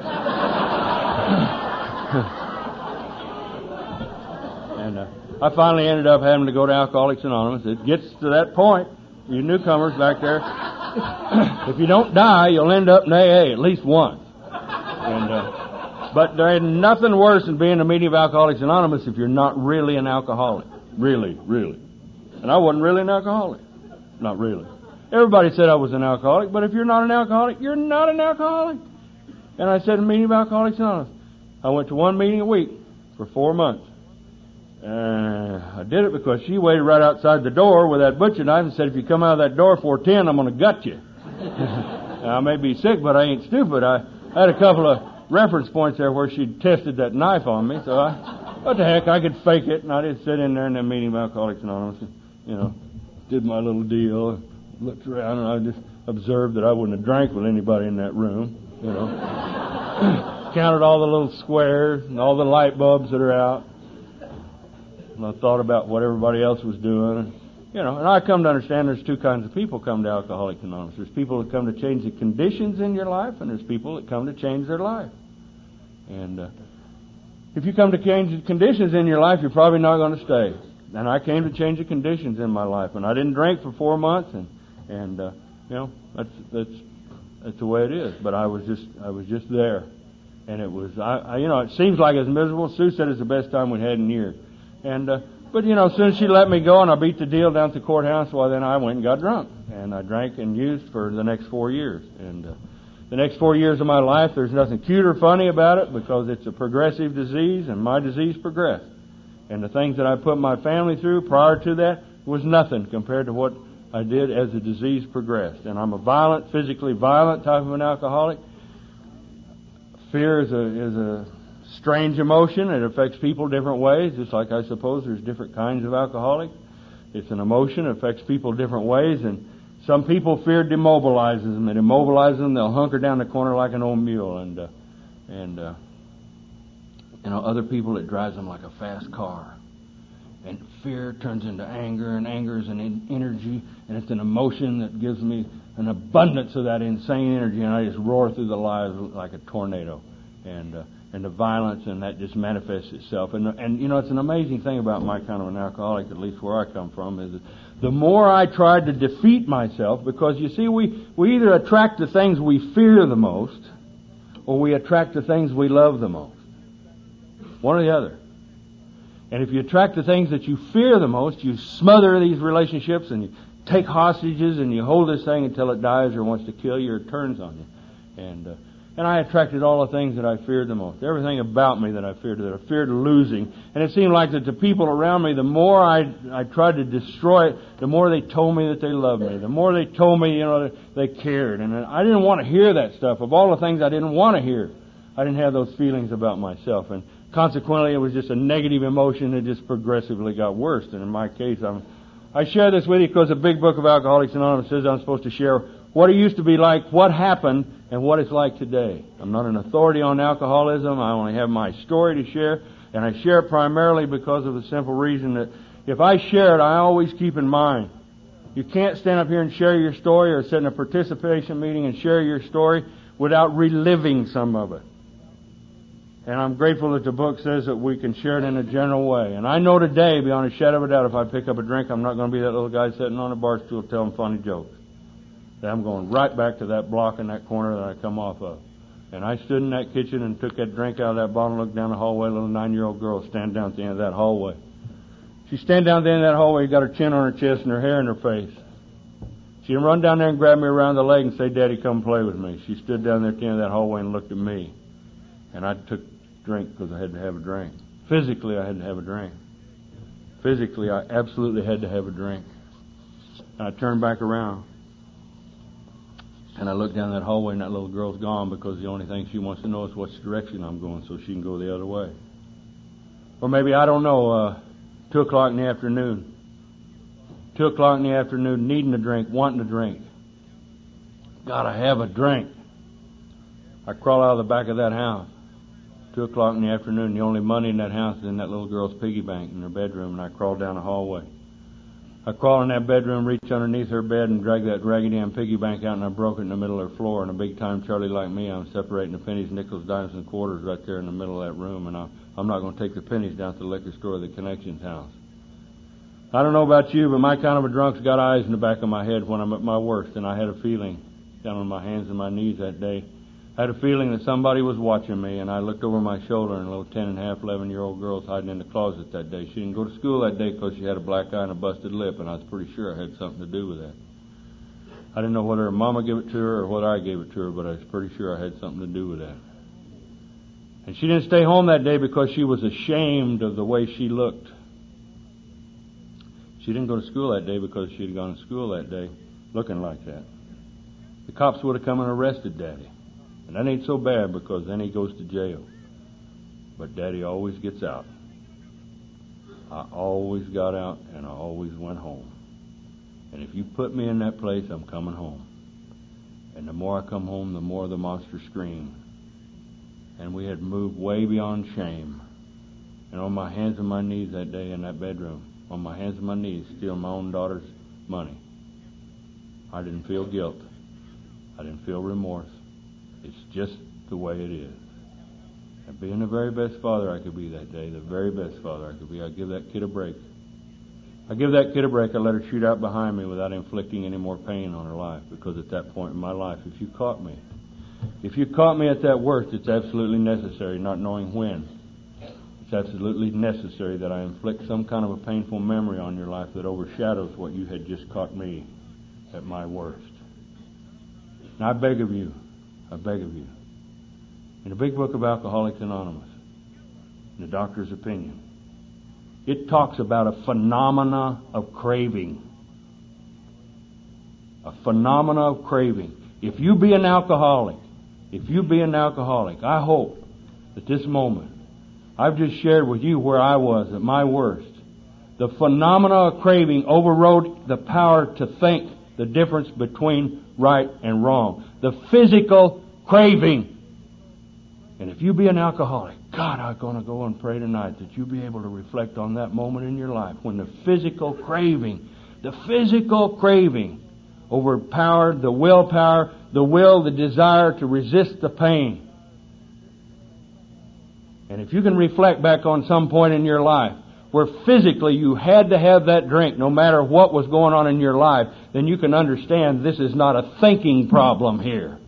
and uh, I finally ended up having to go to Alcoholics Anonymous. It gets to that point, you newcomers back there, if you don't die, you'll end up in A A at least once. And, uh, but there ain't nothing worse than being in a meeting of Alcoholics Anonymous if you're not really an alcoholic. Really, really. And I wasn't really an alcoholic. Not really. Everybody said I was an alcoholic, but if you're not an alcoholic, you're not an alcoholic. And I said in a meeting of Alcoholics Anonymous, I went to one meeting a week for four months. And I did it because she waited right outside the door with that butcher knife and said, if you come out of that door four ten, I'm going to gut you. I may be sick, but I ain't stupid. I had a couple of reference points there where she tested that knife on me, so I, what the heck, I could fake it. And I just sit in there in that meeting of Alcoholics Anonymous and, you know, did my little deal. Looked around and I just observed that I wouldn't have drank with anybody in that room, you know. Counted all the little squares and all the light bulbs that are out. And I thought about what everybody else was doing. And, you know, and I come to understand there's two kinds of people come to Alcoholics Anonymous. There's people that come to change the conditions in your life, and there's people that come to change their life. And uh, if you come to change the conditions in your life, you're probably not going to stay. And I came to change the conditions in my life. And I didn't drink for four months, and And, uh, you know, that's, that's, that's the way it is. But I was just, I was just there. And it was, I, I you know, it seems like it's miserable. Sue said it's the best time we'd had in years. And, uh, but you know, as soon as she let me go and I beat the deal down at the courthouse, well then I went and got drunk. And I drank and used for the next four years. And, uh, the next four years of my life, there's nothing cute or funny about it because it's a progressive disease and my disease progressed. And the things that I put my family through prior to that was nothing compared to what I did as the disease progressed. And I'm a violent, physically violent type of an alcoholic. Fear is a, is a strange emotion. It affects people different ways, just like I suppose there's different kinds of alcoholics. It's an emotion. It affects people different ways. And some people, fear demobilizes them. It immobilizes them. They'll hunker down the corner like an old mule. And, uh, and uh, you know, other people, it drives them like a fast car. And fear turns into anger, and anger is an energy, and it's an emotion that gives me an abundance of that insane energy, and I just roar through the lives like a tornado. And uh, and the violence, and that just manifests itself. And, and you know, it's an amazing thing about my kind of an alcoholic, at least where I come from, is that the more I tried to defeat myself, because you see, we, we either attract the things we fear the most, or we attract the things we love the most. One or the other. And if you attract the things that you fear the most, you smother these relationships and you take hostages and you hold this thing until it dies or wants to kill you or turns on you. And uh, and I attracted all the things that I feared the most. Everything about me that I feared, that I feared losing. And it seemed like that the people around me, the more I I tried to destroy it, the more they told me that they loved me. The more they told me, you know, that they cared. And I didn't want to hear that stuff. Of all the things I didn't want to hear, I didn't have those feelings about myself. And consequently, it was just a negative emotion that just progressively got worse. And in my case, I'm, I share this with you because the big book of Alcoholics Anonymous says I'm supposed to share what it used to be like, what happened, and what it's like today. I'm not an authority on alcoholism. I only have my story to share, and I share it primarily because of the simple reason that if I share it, I always keep in mind, you can't stand up here and share your story or sit in a participation meeting and share your story without reliving some of it. And I'm grateful that the book says that we can share it in a general way. And I know today, beyond a shadow of a doubt, if I pick up a drink, I'm not going to be that little guy sitting on a bar stool telling funny jokes. That I'm going right back to that block in that corner that I come off of. And I stood in that kitchen and took that drink out of that bottle and looked down the hallway. A little nine-year-old girl standing down at the end of that hallway. She stand down at the end of that hallway, got her chin on her chest and her hair in her face. She didn't run down there and grab me around the leg and say, "Daddy, come play with me." She stood down there at the end of that hallway and looked at me. And I took drink because I had to have a drink. Physically, I had to have a drink. Physically, I absolutely had to have a drink. And I turned back around. And I looked down that hallway and that little girl's gone because the only thing she wants to know is which direction I'm going so she can go the other way. Or maybe, I don't know, uh, two o'clock in the afternoon. Two o'clock in the afternoon, needing a drink, wanting a drink. Gotta have a drink. I crawl out of the back of that house. Two o'clock in the afternoon. The only money in that house is in that little girl's piggy bank in her bedroom, and I crawl down the hallway. I crawl in that bedroom, reach underneath her bed, and drag that raggedy damn piggy bank out, and I broke it in the middle of the floor. And a big-time Charlie like me, I'm separating the pennies, nickels, dimes, and quarters right there in the middle of that room, and I'm, I'm not going to take the pennies down to the liquor store or the Connections house. I don't know about you, but my kind of a drunk's got eyes in the back of my head when I'm at my worst, and I had a feeling down on my hands and my knees that day. I had a feeling that somebody was watching me, and I looked over my shoulder, and a little ten and a half, eleven-year-old girl was hiding in the closet that day. She didn't go to school that day because she had a black eye and a busted lip, and I was pretty sure I had something to do with that. I didn't know whether her mama gave it to her or whether I gave it to her, but I was pretty sure I had something to do with that. And she didn't stay home that day because she was ashamed of the way she looked. She didn't go to school that day because she had gone to school that day looking like that. The cops would have come and arrested Daddy. And that ain't so bad because then he goes to jail. But Daddy always gets out. I always got out and I always went home. And if you put me in that place, I'm coming home. And the more I come home, the more the monster screamed. And we had moved way beyond shame. And on my hands and my knees that day in that bedroom, on my hands and my knees, stealing my own daughter's money. I didn't feel guilt. I didn't feel remorse. It's just the way it is. And being the very best father I could be that day, the very best father I could be, I give that kid a break. I give that kid a break. I let her shoot out behind me without inflicting any more pain on her life, because at that point in my life, if you caught me, if you caught me at that worst, it's absolutely necessary, not knowing when. It's absolutely necessary that I inflict some kind of a painful memory on your life that overshadows what you had just caught me at my worst. And I beg of you, I beg of you, in the big book of Alcoholics Anonymous, in the doctor's opinion, it talks about a phenomena of craving. A phenomena of craving. If you be an alcoholic, if you be an alcoholic, I hope that this moment, I've just shared with you where I was at my worst. The phenomena of craving overrode the power to think the difference between right and wrong. The physical craving. And if you be an alcoholic, God, I'm going to go and pray tonight that you be able to reflect on that moment in your life when the physical craving, the physical craving overpowered the willpower, the will, the desire to resist the pain. And if you can reflect back on some point in your life where physically you had to have that drink no matter what was going on in your life, then you can understand this is not a thinking problem here.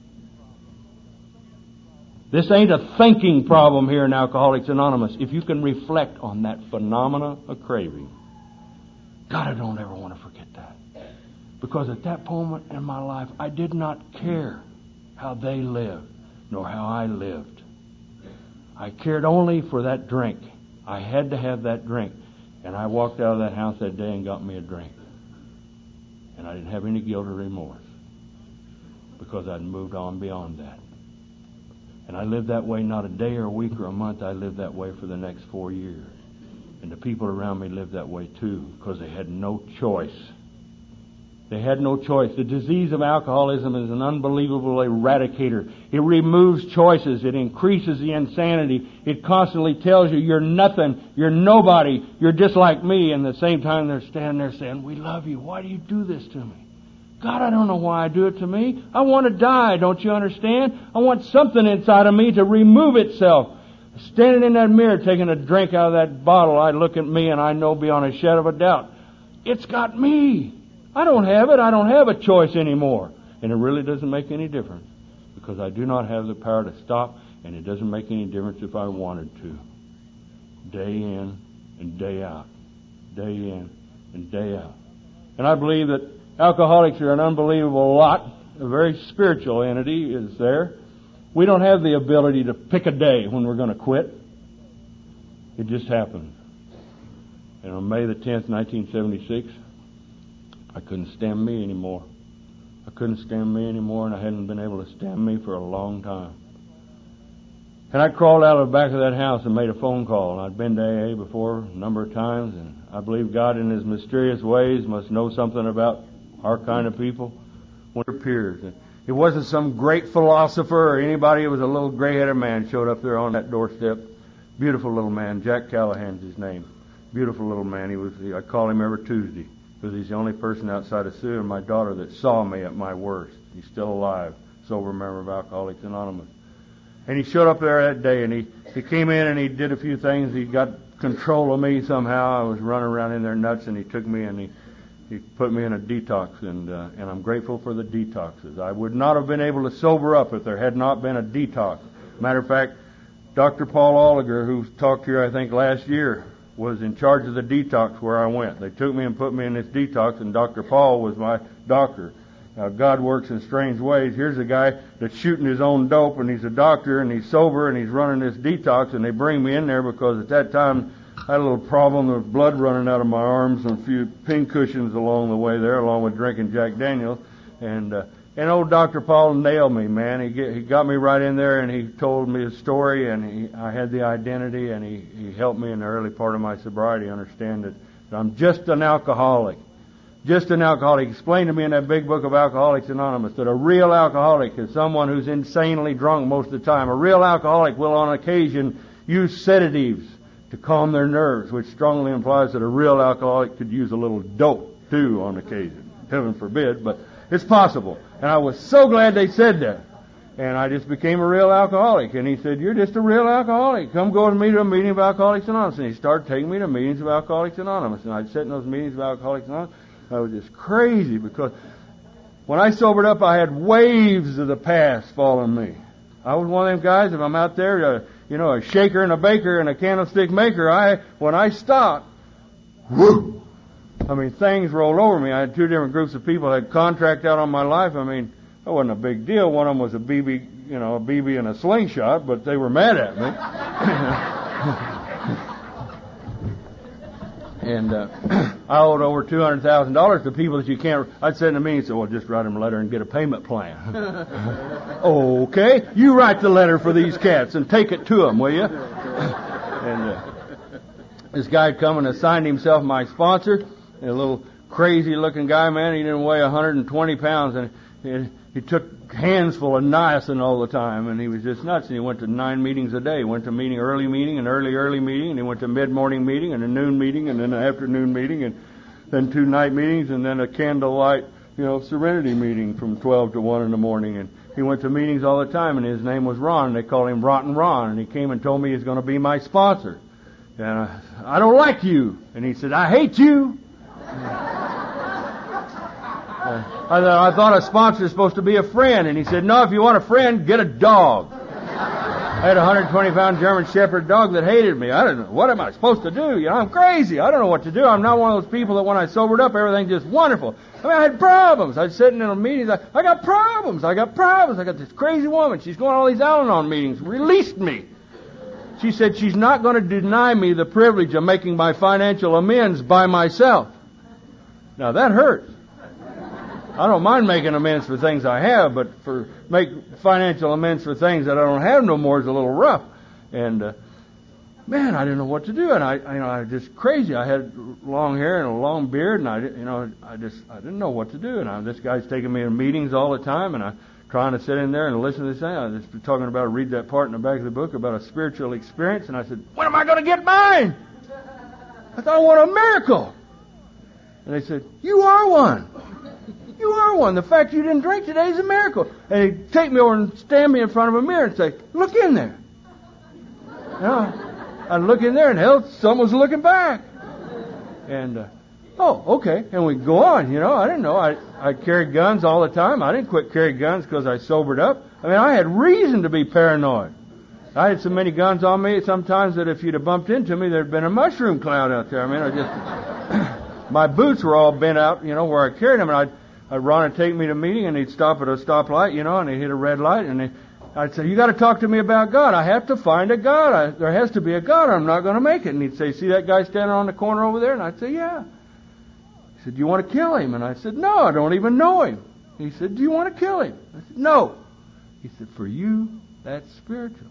This ain't a thinking problem here in Alcoholics Anonymous. If you can reflect on that phenomena of craving, God, I don't ever want to forget that. Because at that moment in my life, I did not care how they lived, nor how I lived. I cared only for that drink. I had to have that drink. And I walked out of that house that day and got me a drink. And I didn't have any guilt or remorse, because I'd moved on beyond that. And I lived that way not a day or a week or a month. I lived that way for the next four years. And the people around me lived that way too, because they had no choice. They had no choice. The disease of alcoholism is an unbelievable eradicator. It removes choices. It increases the insanity. It constantly tells you you're nothing, you're nobody, you're just like me. And at the same time they're standing there saying, we love you. Why do you do this to me? God, I don't know why I do it to me. I want to die, don't you understand? I want something inside of me to remove itself. Standing in that mirror, taking a drink out of that bottle, I look at me and I know beyond a shadow of a doubt, it's got me. I don't have it. I don't have a choice anymore. And it really doesn't make any difference, because I do not have the power to stop, and it doesn't make any difference if I wanted to. Day in and day out. Day in and day out. And I believe that alcoholics are an unbelievable lot. A very spiritual entity is there. We don't have the ability to pick a day when we're going to quit. It just happens. And on May the tenth, nineteen seventy-six, I couldn't stand me anymore. I couldn't stand me anymore, and I hadn't been able to stand me for a long time. And I crawled out of the back of that house and made a phone call. And I'd been to A A before a number of times, and I believe God in His mysterious ways must know something about our kind of people. When it appears, It wasn't some great philosopher or anybody. It was a little gray-headed man showed up there on that doorstep. Beautiful little man. Jack Callahan's his name. Beautiful little man. He was. I call him every Tuesday because he's the only person outside of Sue and my daughter that saw me at my worst. He's still alive. Sober member of Alcoholics Anonymous. And he showed up there that day, and he, he came in and he did a few things. He got control of me somehow. I was running around in there nuts, and he took me and he, he put me in a detox, and uh, and I'm grateful for the detoxes. I would not have been able to sober up if there had not been a detox. Matter of fact, Doctor Paul Oliger, who talked here I think last year, was in charge of the detox where I went. They took me and put me in this detox, and Doctor Paul was my doctor. Now, God works in strange ways. Here's a guy that's shooting his own dope, and he's a doctor, and he's sober, and he's running this detox, and they bring me in there because at that time I had a little problem. There was blood running out of my arms and a few pin cushions along the way there, along with drinking Jack Daniels. And uh, and old Doctor Paul nailed me, man. He get, he got me right in there, and he told me his story, and he, I had the identity, and he, he helped me in the early part of my sobriety understand that, that I'm just an alcoholic. Just an alcoholic. He explained to me in that big book of Alcoholics Anonymous that a real alcoholic is someone who's insanely drunk most of the time. A real alcoholic will on occasion use sedatives to calm their nerves, which strongly implies that a real alcoholic could use a little dope too on occasion. Heaven forbid, but it's possible. And I was so glad they said that. And I just became a real alcoholic. And he said, "You're just a real alcoholic. Come go with me to a meeting of Alcoholics Anonymous." And he started taking me to meetings of Alcoholics Anonymous. And I'd sit in those meetings of Alcoholics Anonymous. I was just crazy because when I sobered up, I had waves of the past following me. I was one of them guys, if I'm out there, uh, you know, a shaker and a baker and a candlestick maker, I, when I stopped, whoo, I mean, things rolled over me. I had two different groups of people that had contract out on my life. I mean, that wasn't a big deal. One of them was a B B, you know, a B B and a slingshot, but they were mad at me. And uh, I owed over two hundred thousand dollars to people that you can't... I'd send them in and say, "Well, just write them a letter and get a payment plan." Okay, you write the letter for these cats and take it to them, will you? And uh, this guy had come and assigned himself my sponsor, a little crazy-looking guy, man. He didn't weigh one hundred twenty pounds, and he, he took hands full of niacin all the time, and he was just nuts. And he went to nine meetings a day. He went to meeting, early meeting, an early, early meeting, and he went to mid-morning meeting, and a noon meeting, and then an afternoon meeting, and then two night meetings, and then a candlelight, you know, serenity meeting from twelve to one in the morning. And he went to meetings all the time, and his name was Ron, and they called him Rotten Ron, and he came and told me he was going to be my sponsor. And I, I don't like you. And he said, "I hate you." Uh, I, th- I thought a sponsor is supposed to be a friend. And he said, "No, if you want a friend, get a dog." I had a one hundred twenty pound German Shepherd dog that hated me. I didn't know, what am I supposed to do? You know, I'm crazy. I don't know what to do. I'm not one of those people that when I sobered up, everything's just wonderful. I mean, I had problems. I'd sit in a meeting. I, I got problems. I got problems. I got this crazy woman. She's going to all these Al-Anon meetings. Released me. She said she's not going to deny me the privilege of making my financial amends by myself. Now, that hurts. I don't mind making amends for things I have, but for make financial amends for things that I don't have no more is a little rough. And uh, man, I didn't know what to do, and I, you know, I was just crazy. I had long hair and a long beard, and I, you know, I just, I didn't know what to do. And I, this guy's taking me to meetings all the time, and I'm trying to sit in there and listen to this thing. I was just talking about, read that part in the back of the book about a spiritual experience, and I said, "When am I going to get mine? I thought I want a miracle." And they said, "You are one. You are one. The fact you didn't drink today is a miracle." And he'd take me over and stand me in front of a mirror and say, "Look in there." You know, I'd look in there and hell, someone was looking back. And, uh, oh, okay. And we'd go on, you know. I didn't know. I, I carried guns all the time. I didn't quit carrying guns because I sobered up. I mean, I had reason to be paranoid. I had so many guns on me sometimes that if you'd have bumped into me, there'd been a mushroom cloud out there. I mean, I just... my boots were all bent out, you know, where I carried them, and I'd I'd Ron would take me to a meeting, and he'd stop at a stoplight, you know, and he'd hit a red light, and he, I'd say, "You got to talk to me about God. I have to find a God. I, there has to be a God. I'm not going to make it." And he'd say, "See that guy standing on the corner over there?" And I'd say, "Yeah." He said, "Do you want to kill him?" And I said, "No, I don't even know him." He said, "Do you want to kill him?" I said, "No." He said, "For you, that's spiritual."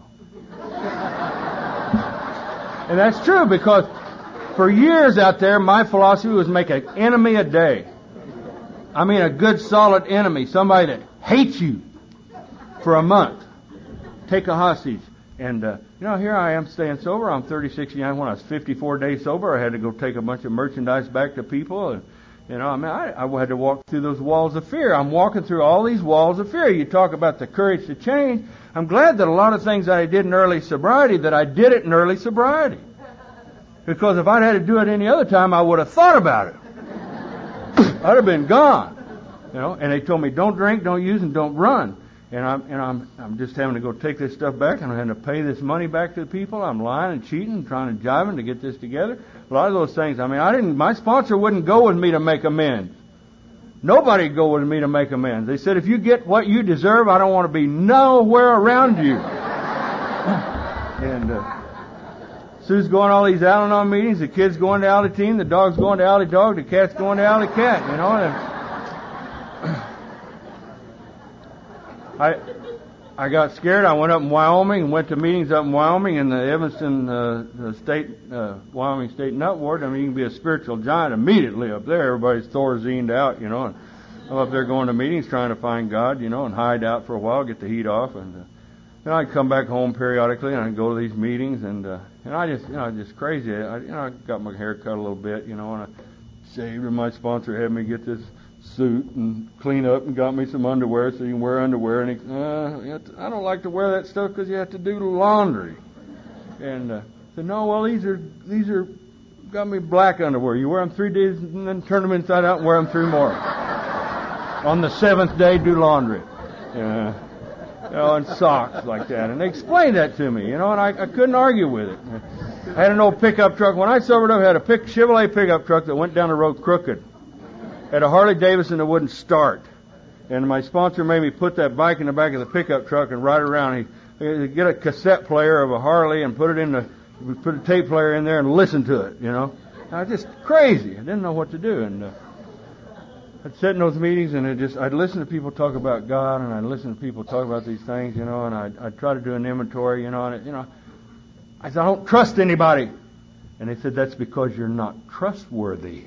And that's true, because for years out there, my philosophy was make an enemy a day. I mean a good solid enemy, somebody that hates you for a month. Take a hostage. And, uh, you know, here I am staying sober. I'm thirty-six years young. When I was fifty-four days sober, I had to go take a bunch of merchandise back to people. And, you know, I mean, I, I had to walk through those walls of fear. I'm walking through all these walls of fear. You talk about the courage to change. I'm glad that a lot of things that I did in early sobriety, that I did it in early sobriety. Because if I'd had to do it any other time, I would have thought about it. I'd have been gone. You know, and they told me, don't drink, don't use, and don't run. And I'm and I'm I'm just having to go take this stuff back, and I'm having to pay this money back to the people. I'm lying and cheating, trying to jive them to get this together. A lot of those things. I mean, I didn't. My sponsor wouldn't go with me to make amends. Nobody'd go with me to make amends. They said, if you get what you deserve, I don't want to be nowhere around you. And uh, Sue's going to all these Al-Anon meetings. The kid's going to Alley Team. The dog's going to Alley Dog. The cat's going to Alley Cat. You know. And, I I got scared. I went up in Wyoming and went to meetings up in Wyoming in the Evanston uh, the state uh, Wyoming State Nut Ward. I mean, you can be a spiritual giant immediately up there. Everybody's Thorzined out, you know. And I'm up there going to meetings trying to find God, you know, and hide out for a while, get the heat off, and uh, then I'd come back home periodically and I'd go to these meetings, and uh, and I just you know just crazy. I you know I got my hair cut a little bit, you know, and I shaved, and my sponsor had me get this suit and clean up and got me some underwear so you can wear underwear. And he, uh, you have to, I don't like to wear that stuff because you have to do laundry. And uh, I said, no, well, these are these are got me black underwear. You wear them three days and then turn them inside out and wear them three more. On the seventh day, do laundry. Yeah. You know, and socks like that. And they explained that to me, you know, and I, I couldn't argue with it. I had an old pickup truck. When I sobered up, I had a pick, Chevrolet pickup truck that went down the road crooked. Had a Harley Davidson that wouldn't start. And my sponsor made me put that bike in the back of the pickup truck and ride around. He, he'd get a cassette player of a Harley and put it in the, put a tape player in there and listen to it, you know. I was just crazy. I didn't know what to do. And uh, I'd sit in those meetings and it just, I'd listen to people talk about God, and I'd listen to people talk about these things, you know, and I'd, I'd try to do an inventory, you know, and it, you know, I said, I don't trust anybody. And they said, that's because you're not trustworthy.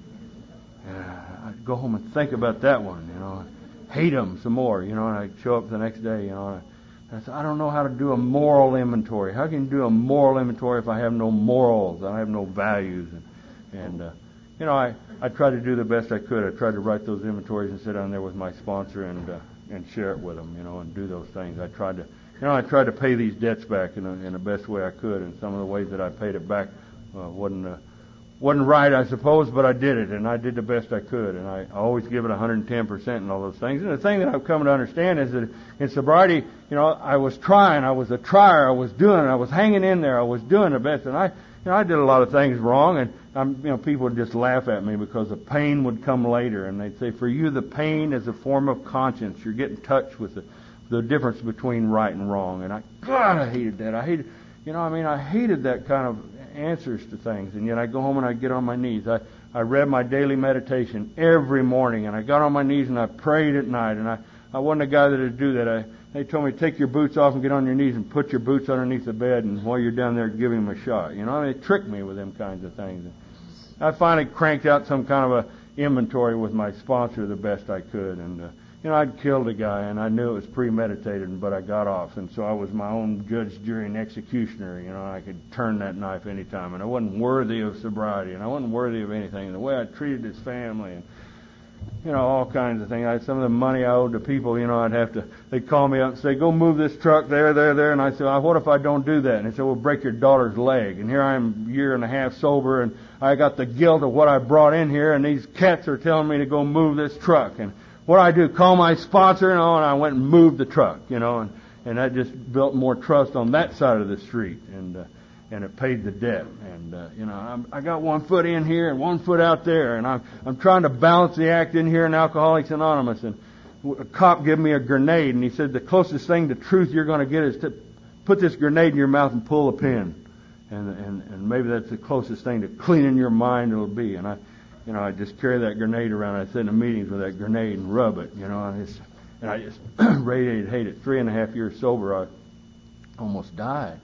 Yeah. I'd go home and think about that one, you know, and hate them some more, you know, and I'd show up the next day, you know, and I said, I don't know how to do a moral inventory. How can you do a moral inventory if I have no morals, I have no values? And, and uh, you know, I, I tried to do the best I could. I tried to write those inventories and sit down there with my sponsor and uh, and share it with them, you know, and do those things. I tried to, you know, I tried to pay these debts back in, a, in the best way I could, and some of the ways that I paid it back uh, wasn't... Uh, Wasn't right, I suppose, but I did it, and I did the best I could, and I always give it one hundred ten percent and all those things. And the thing that I've come to understand is that in sobriety, you know, I was trying, I was a trier, I was doing it, I was hanging in there, I was doing the best, and I, you know, I did a lot of things wrong, and I'm, you know, people would just laugh at me because the pain would come later, and they'd say, for you, the pain is a form of conscience. You're getting in touch with the, the difference between right and wrong, and I, God, I hated that. I hated, you know, I mean, I hated that kind of answers to things, and yet I go home and I get on my knees. I, I read my daily meditation every morning, and I got on my knees and I prayed at night, and I, I wasn't a guy that would do that. I, they told me, take your boots off and get on your knees and put your boots underneath the bed, and while you're down there, give him a shot. You know, they tricked me with them kinds of things. I finally cranked out some kind of a inventory with my sponsor the best I could, and uh, you know, I'd killed a guy, and I knew it was premeditated, but I got off, and so I was my own judge, jury, and executioner. You know, I could turn that knife any time, and I wasn't worthy of sobriety, and I wasn't worthy of anything. And the way I treated his family, and you know, all kinds of things. I had some of the money I owed to people. You know, I'd have to. They'd call me up and say, "Go move this truck there, there, there," and I said, well, "What if I don't do that?" And they said, "Well, break your daughter's leg." And here I am, a year and a half sober, and I got the guilt of what I brought in here, and these cats are telling me to go move this truck, and what I do, call my sponsor, you know, and I went and moved the truck, you know, and, and that just built more trust on that side of the street, and uh, and it paid the debt. And uh, you know, I'm, I got one foot in here and one foot out there, and I'm I'm trying to balance the act in here in Alcoholics Anonymous. And a cop gave me a grenade, and he said the closest thing to truth you're going to get is to put this grenade in your mouth and pull a pin, and and and maybe that's the closest thing to cleaning your mind it'll be. And I. You know, I just carry that grenade around. I sit in the meetings with that grenade and rub it, you know, and, it's, and I just radiated hate it. Three and a half years sober, I almost died.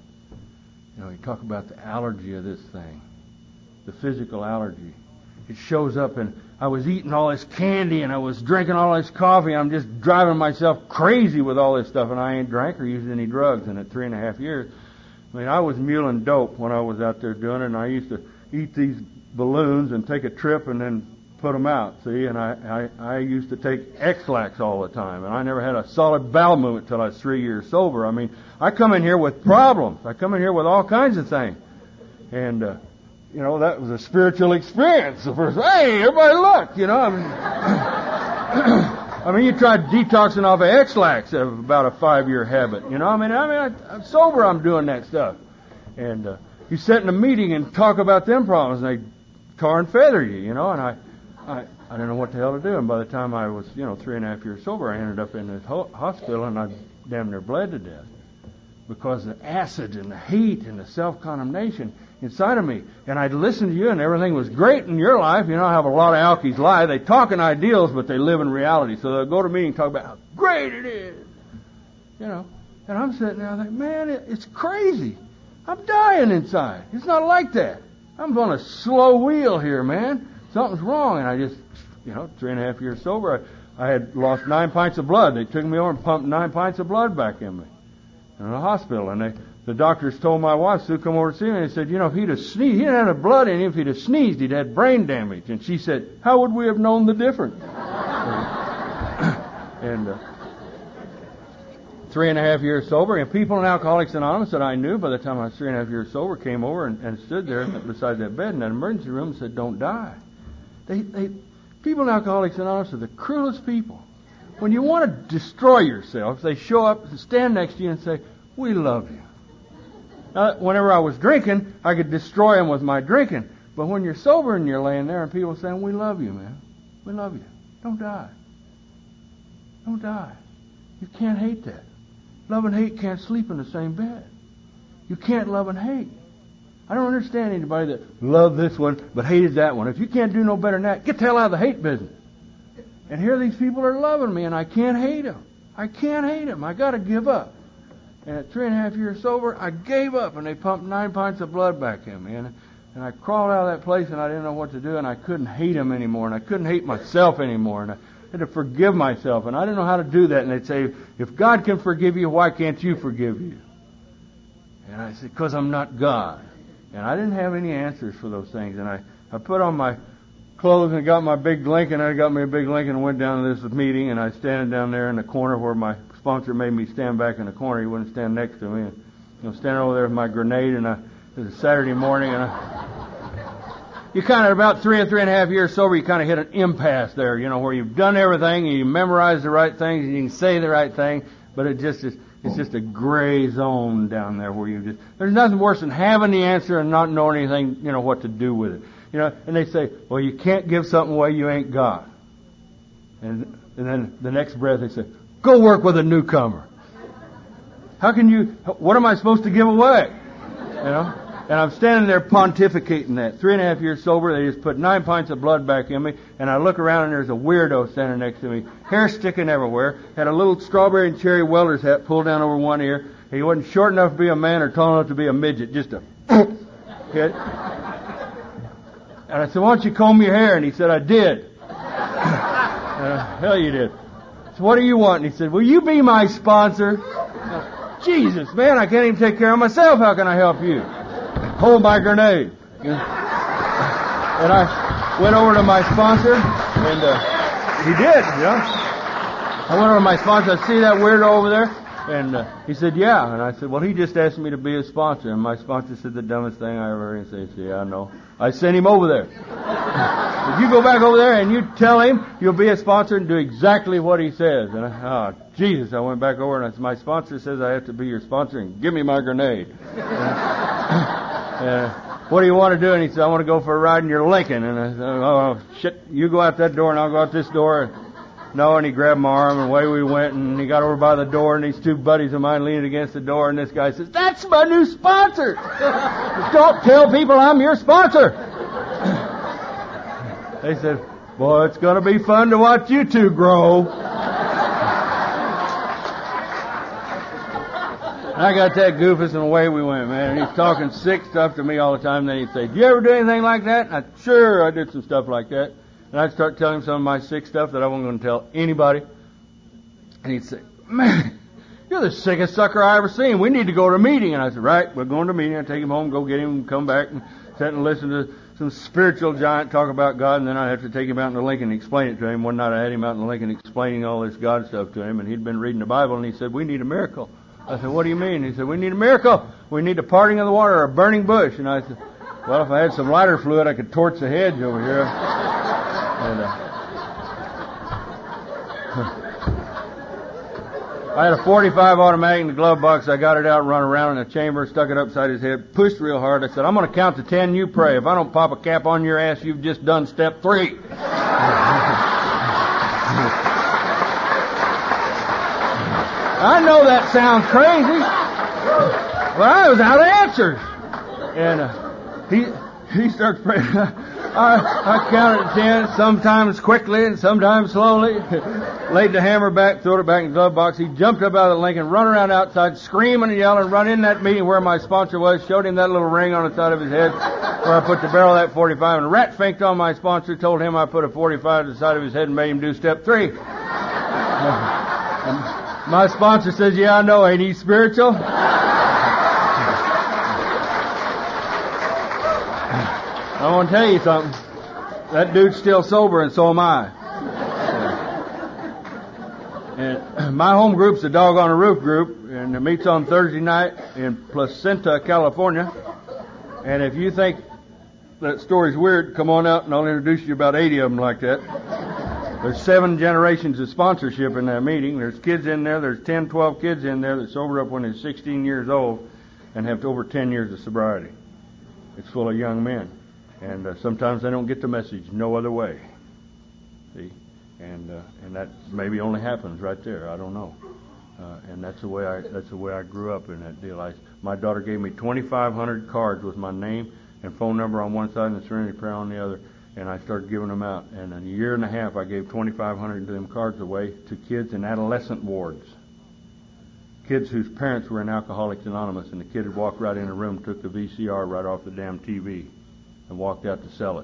You know, you talk about the allergy of this thing, the physical allergy. It shows up in, I was eating all this candy and I was drinking all this coffee. I'm just driving myself crazy with all this stuff, and I ain't drank or used any drugs in it three and a half years. I mean, I was muling dope when I was out there doing it, and I used to eat these balloons and take a trip and then put them out, see? And I, I, I used to take X-Lax all the time, and I never had a solid bowel movement till I was three years sober. I mean, I come in here with problems. I come in here with all kinds of things. And, uh, you know, that was a spiritual experience. The first, hey, everybody look, you know. I mean, I mean, you tried detoxing off of X-Lax of about a five-year habit, you know. I mean, I mean, I, I'm sober, I'm doing that stuff. And uh, you sit in a meeting and talk about them problems, and they tar and feather you, you know. And I, I, I didn't know what the hell to do. And by the time I was, you know, three and a half years sober, I ended up in this ho- hospital, and I damn near bled to death because the acid and the heat and the self-condemnation inside of me. And I'd listen to you, and everything was great in your life. You know, I have a lot of alkies lie. They talk in ideals, but they live in reality. So they'll go to a meeting and talk about how great it is. You know, and I'm sitting there, I think, man, it, it's crazy. I'm dying inside. It's not like that. I'm on a slow wheel here, man. Something's wrong. And I just, you know, three and a half years sober, I, I had lost nine pints of blood. They took me over and pumped nine pints of blood back in me in the hospital. And they, the doctors told my wife, Sue, come over to see me. And they said, you know, if he'd have sneezed, he didn't have blood in him. If he'd have sneezed, he'd had brain damage. And she said, how would we have known the difference? and uh, three and a half years sober, and people in Alcoholics Anonymous that I knew by the time I was three and a half years sober came over and, and stood there beside that bed in that emergency room and said, don't die. They, they, people in Alcoholics Anonymous are the cruelest people. When you want to destroy yourself, they show up and stand next to you and say, we love you. Now, whenever I was drinking, I could destroy them with my drinking. But when you're sober and you're laying there and people are saying, we love you, man. We love you. Don't die. Don't die. You can't hate that. Love and hate can't sleep in the same bed. You can't love and hate. I don't understand anybody that loved this one but hated that one. If you can't do no better than that, get the hell out of the hate business. And here these people are loving me, and I can't hate them. I can't hate them. I got to give up. And at three and a half years sober, I gave up, and they pumped nine pints of blood back in me. And, and I crawled out of that place, and I didn't know what to do, and I couldn't hate them anymore, and I couldn't hate myself anymore, and I had to forgive myself, and I didn't know how to do that. And they'd say, if God can forgive you, why can't you forgive you? And I said, because I'm not God. And I didn't have any answers for those things. And I, I put on my clothes and got my big Lincoln. I got me a big Lincoln and went down to this meeting, and I was standing down there in the corner where my sponsor made me stand back in the corner. He wouldn't stand next to me. And, you know, standing over there with my grenade, and I, it was a Saturday morning, and I, you kind of, about three and three and a half years sober, you kind of hit an impasse there, you know, where you've done everything, and you memorize the right things, and you can say the right thing, but it just is, it's just a gray zone down there where you just, there's nothing worse than having the answer and not knowing anything, you know, what to do with it. You know, and they say, well, you can't give something away, you ain't God. And, and then the next breath they say, go work with a newcomer. How can you, what am I supposed to give away? You know? And I'm standing there pontificating that. Three and a half years sober, they just put nine pints of blood back in me, and I look around and there's a weirdo standing next to me, hair sticking everywhere, had a little strawberry and cherry welder's hat pulled down over one ear. He wasn't short enough to be a man or tall enough to be a midget, just a hit. And I said, why don't you comb your hair? And he said, I did. uh, hell you did. So what do you want? And he said, will you be my sponsor? Uh, Jesus, man, I can't even take care of myself. How can I help you? Hold my grenade. And I went over to my sponsor, and uh, he did, you know. I went over to my sponsor, I see that weirdo over there, and uh, he said, yeah. And I said, well, he just asked me to be his sponsor. And my sponsor said the dumbest thing I ever heard him say. He said, yeah, I know. I sent him over there. If you go back over there and you tell him you'll be a sponsor and do exactly what he says. And I, oh, Jesus, I went back over and I said, my sponsor says I have to be your sponsor and give me my grenade. Uh, what do you want to do? And he said, I want to go for a ride in your Lincoln. And I said, oh, shit, you go out that door and I'll go out this door. No, and he grabbed my arm and away we went, and he got over by the door, and these two buddies of mine leaned against the door, and this guy says, that's my new sponsor. Don't tell people I'm your sponsor. They said, boy, it's going to be fun to watch you two grow. I got that goofus, and away we went, man. And he's talking sick stuff to me all the time. Then he'd say, do you ever do anything like that? And I, sure, I did some stuff like that. And I'd start telling him some of my sick stuff that I wasn't going to tell anybody. And he'd say, man, you're the sickest sucker I ever seen. We need to go to a meeting. And I said, right, we're going to a meeting. I'd take him home, go get him, and come back and sit and listen to some spiritual giant talk about God. And then I'd have to take him out in the Lincoln and explain it to him. One night I had him out in the Lincoln explaining all this God stuff to him. And he'd been reading the Bible, and he said, we need a miracle. I said, what do you mean? He said, we need a miracle. We need a parting of the water or a burning bush. And I said, well, if I had some lighter fluid, I could torch the hedge over here. And, uh, I had a forty-five automatic in the glove box. I got it out, run around in the chamber, stuck it upside his head, pushed real hard. I said, I'm going to count to ten, you pray. If I don't pop a cap on your ass, you've just done step three. I know that sounds crazy, but I was out of answers. And uh, he he starts praying. I, I counted to ten, sometimes quickly and sometimes slowly. Laid the hammer back, threw it back in the glove box. He jumped up out of the Lincoln, run around outside, screaming and yelling, run in that meeting where my sponsor was, showed him that little ring on the side of his head where I put the barrel of that forty-five, and rat finked on my sponsor, told him I put a forty-five to the side of his head and made him do step three. And my sponsor says, yeah, I know, ain't he spiritual? I want to tell you something. That dude's still sober, and so am I. And my home group's the Dog on the Roof group, and it meets on Thursday night in Placenta, California. And if you think that story's weird, come on out and I'll introduce you about eighty of them like that. There's seven generations of sponsorship in that meeting. There's kids in there. There's ten, twelve kids in there that sobered up when they're sixteen years old and have over ten years of sobriety. It's full of young men. And uh, sometimes they don't get the message no other way. See? And uh, and that maybe only happens right there. I don't know. Uh, and that's the way I that's the way I grew up in that deal. I, my daughter gave me twenty-five hundred cards with my name and phone number on one side and the Serenity Prayer on the other. And I started giving them out. And in a year and a half, I gave twenty-five hundred of them cards away to kids in adolescent wards. Kids whose parents were in Alcoholics Anonymous, and the kid had walked right in the room, took the V C R right off the damn T V, and walked out to sell it.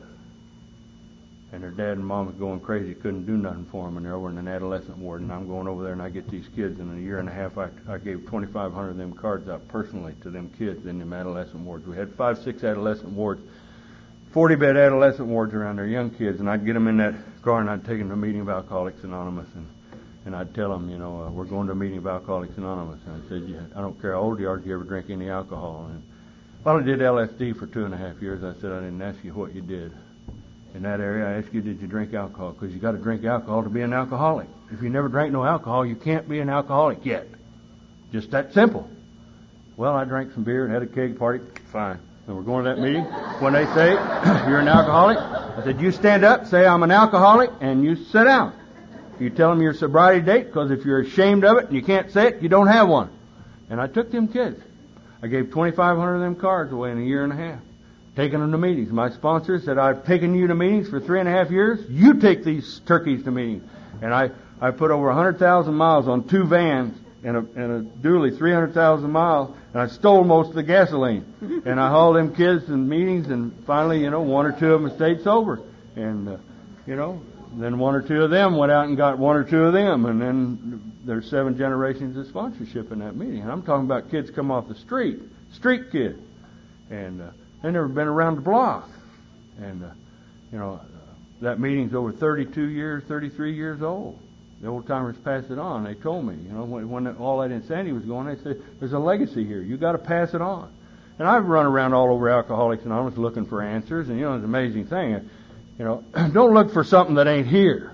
And their dad and mom was going crazy, couldn't do nothing for them, and they're over in an adolescent ward. And I'm going over there, and I get these kids, and in a year and a half, I, I gave twenty-five hundred of them cards out personally to them kids in them adolescent wards. We had five, six adolescent wards, forty-bed adolescent wards around there, young kids, and I'd get them in that car, and I'd take them to a meeting of Alcoholics Anonymous, and and I'd tell them, you know, uh, we're going to a meeting of Alcoholics Anonymous. And I said, yeah, I don't care how old you are, do you ever drink any alcohol? And while I did L S D for two and a half years, I said, I didn't ask you what you did. In that area, I asked you, did you drink alcohol? Because you got to drink alcohol to be an alcoholic. If you never drank no alcohol, you can't be an alcoholic yet. Just that simple. Well, I drank some beer and had a keg party. Fine. And we're going to that meeting. When they say, you're an alcoholic, I said, you stand up, say I'm an alcoholic, and you sit down. You tell them your sobriety date, because if you're ashamed of it and you can't say it, you don't have one. And I took them kids. I gave twenty-five hundred of them cards away in a year and a half. Taking them to meetings. My sponsor said, I've taken you to meetings for three and a half years. You take these turkeys to meetings. And I, I put over one hundred thousand miles on two vans and a, and a dually, three hundred thousand miles, and I stole most of the gasoline. And I hauled them kids in meetings, and finally, you know, one or two of them stayed sober. And, uh, you know, then one or two of them went out and got one or two of them. And then there's seven generations of sponsorship in that meeting. And I'm talking about kids come off the street, street kids. And, uh, They never been around the block. And, uh, you know, uh, that meeting's over thirty-two years, thirty-three years old. The old timers passed it on. They told me, you know, when, when all that insanity was going, they said, there's a legacy here. You got to pass it on. And I've run around all over Alcoholics Anonymous looking for answers. And, you know, it's an amazing thing. You know, don't look for something that ain't here.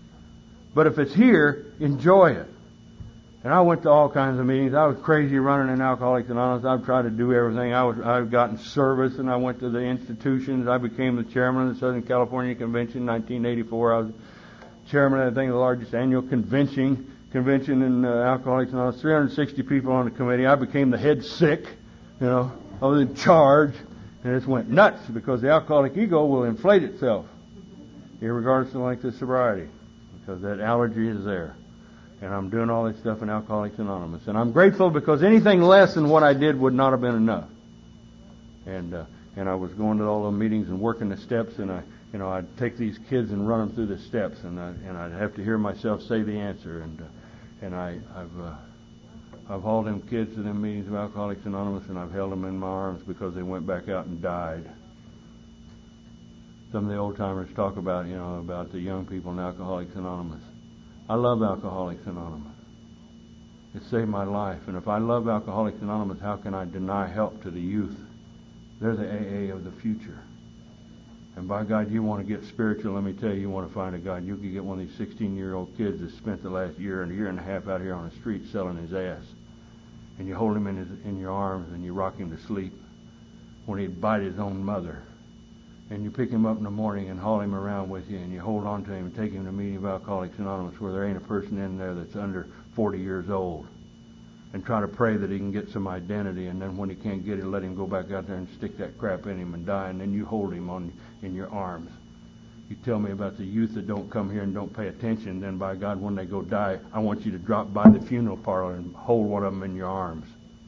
But if it's here, enjoy it. And I went to all kinds of meetings. I was crazy running in Alcoholics Anonymous. I've tried to do everything. I was, I've gotten service, and I went to the institutions. I became the chairman of the Southern California Convention in nineteen eighty-four. I was chairman of, I think, the largest annual convention convention in uh, Alcoholics Anonymous. three hundred sixty people on the committee. I became the head sick. You know, I was in charge, and it just went nuts because the alcoholic ego will inflate itself, irregardless of the length of sobriety, because that allergy is there. And I'm doing all this stuff in Alcoholics Anonymous. And I'm grateful because anything less than what I did would not have been enough. And uh, and I was going to all the meetings and working the steps, and I you know, I'd take these kids and run them through the steps, and I, and I'd have to hear myself say the answer, and uh, and I I've uh, I've hauled them kids to them meetings of Alcoholics Anonymous, and I've held them in my arms because they went back out and died. Some of the old timers talk about, you know, about the young people in Alcoholics Anonymous. I love Alcoholics Anonymous. It saved my life. And if I love Alcoholics Anonymous, how can I deny help to the youth? They're the A A of the future. And by God, you want to get spiritual, let me tell you, you want to find a God. You can get one of these sixteen-year-old kids that spent the last year and a year and a half out here on the street selling his ass. And you hold him in, his, in your arms and you rock him to sleep when he'd bite his own mother. And you pick him up in the morning and haul him around with you, and you hold on to him and take him to a meeting of Alcoholics Anonymous where there ain't a person in there that's under forty years old, and try to pray that he can get some identity, and then when he can't get it, let him go back out there and stick that crap in him and die, and then you hold him on in your arms. You tell me about the youth that don't come here and don't pay attention, then by God, when they go die, I want you to drop by the funeral parlor and hold one of them in your arms.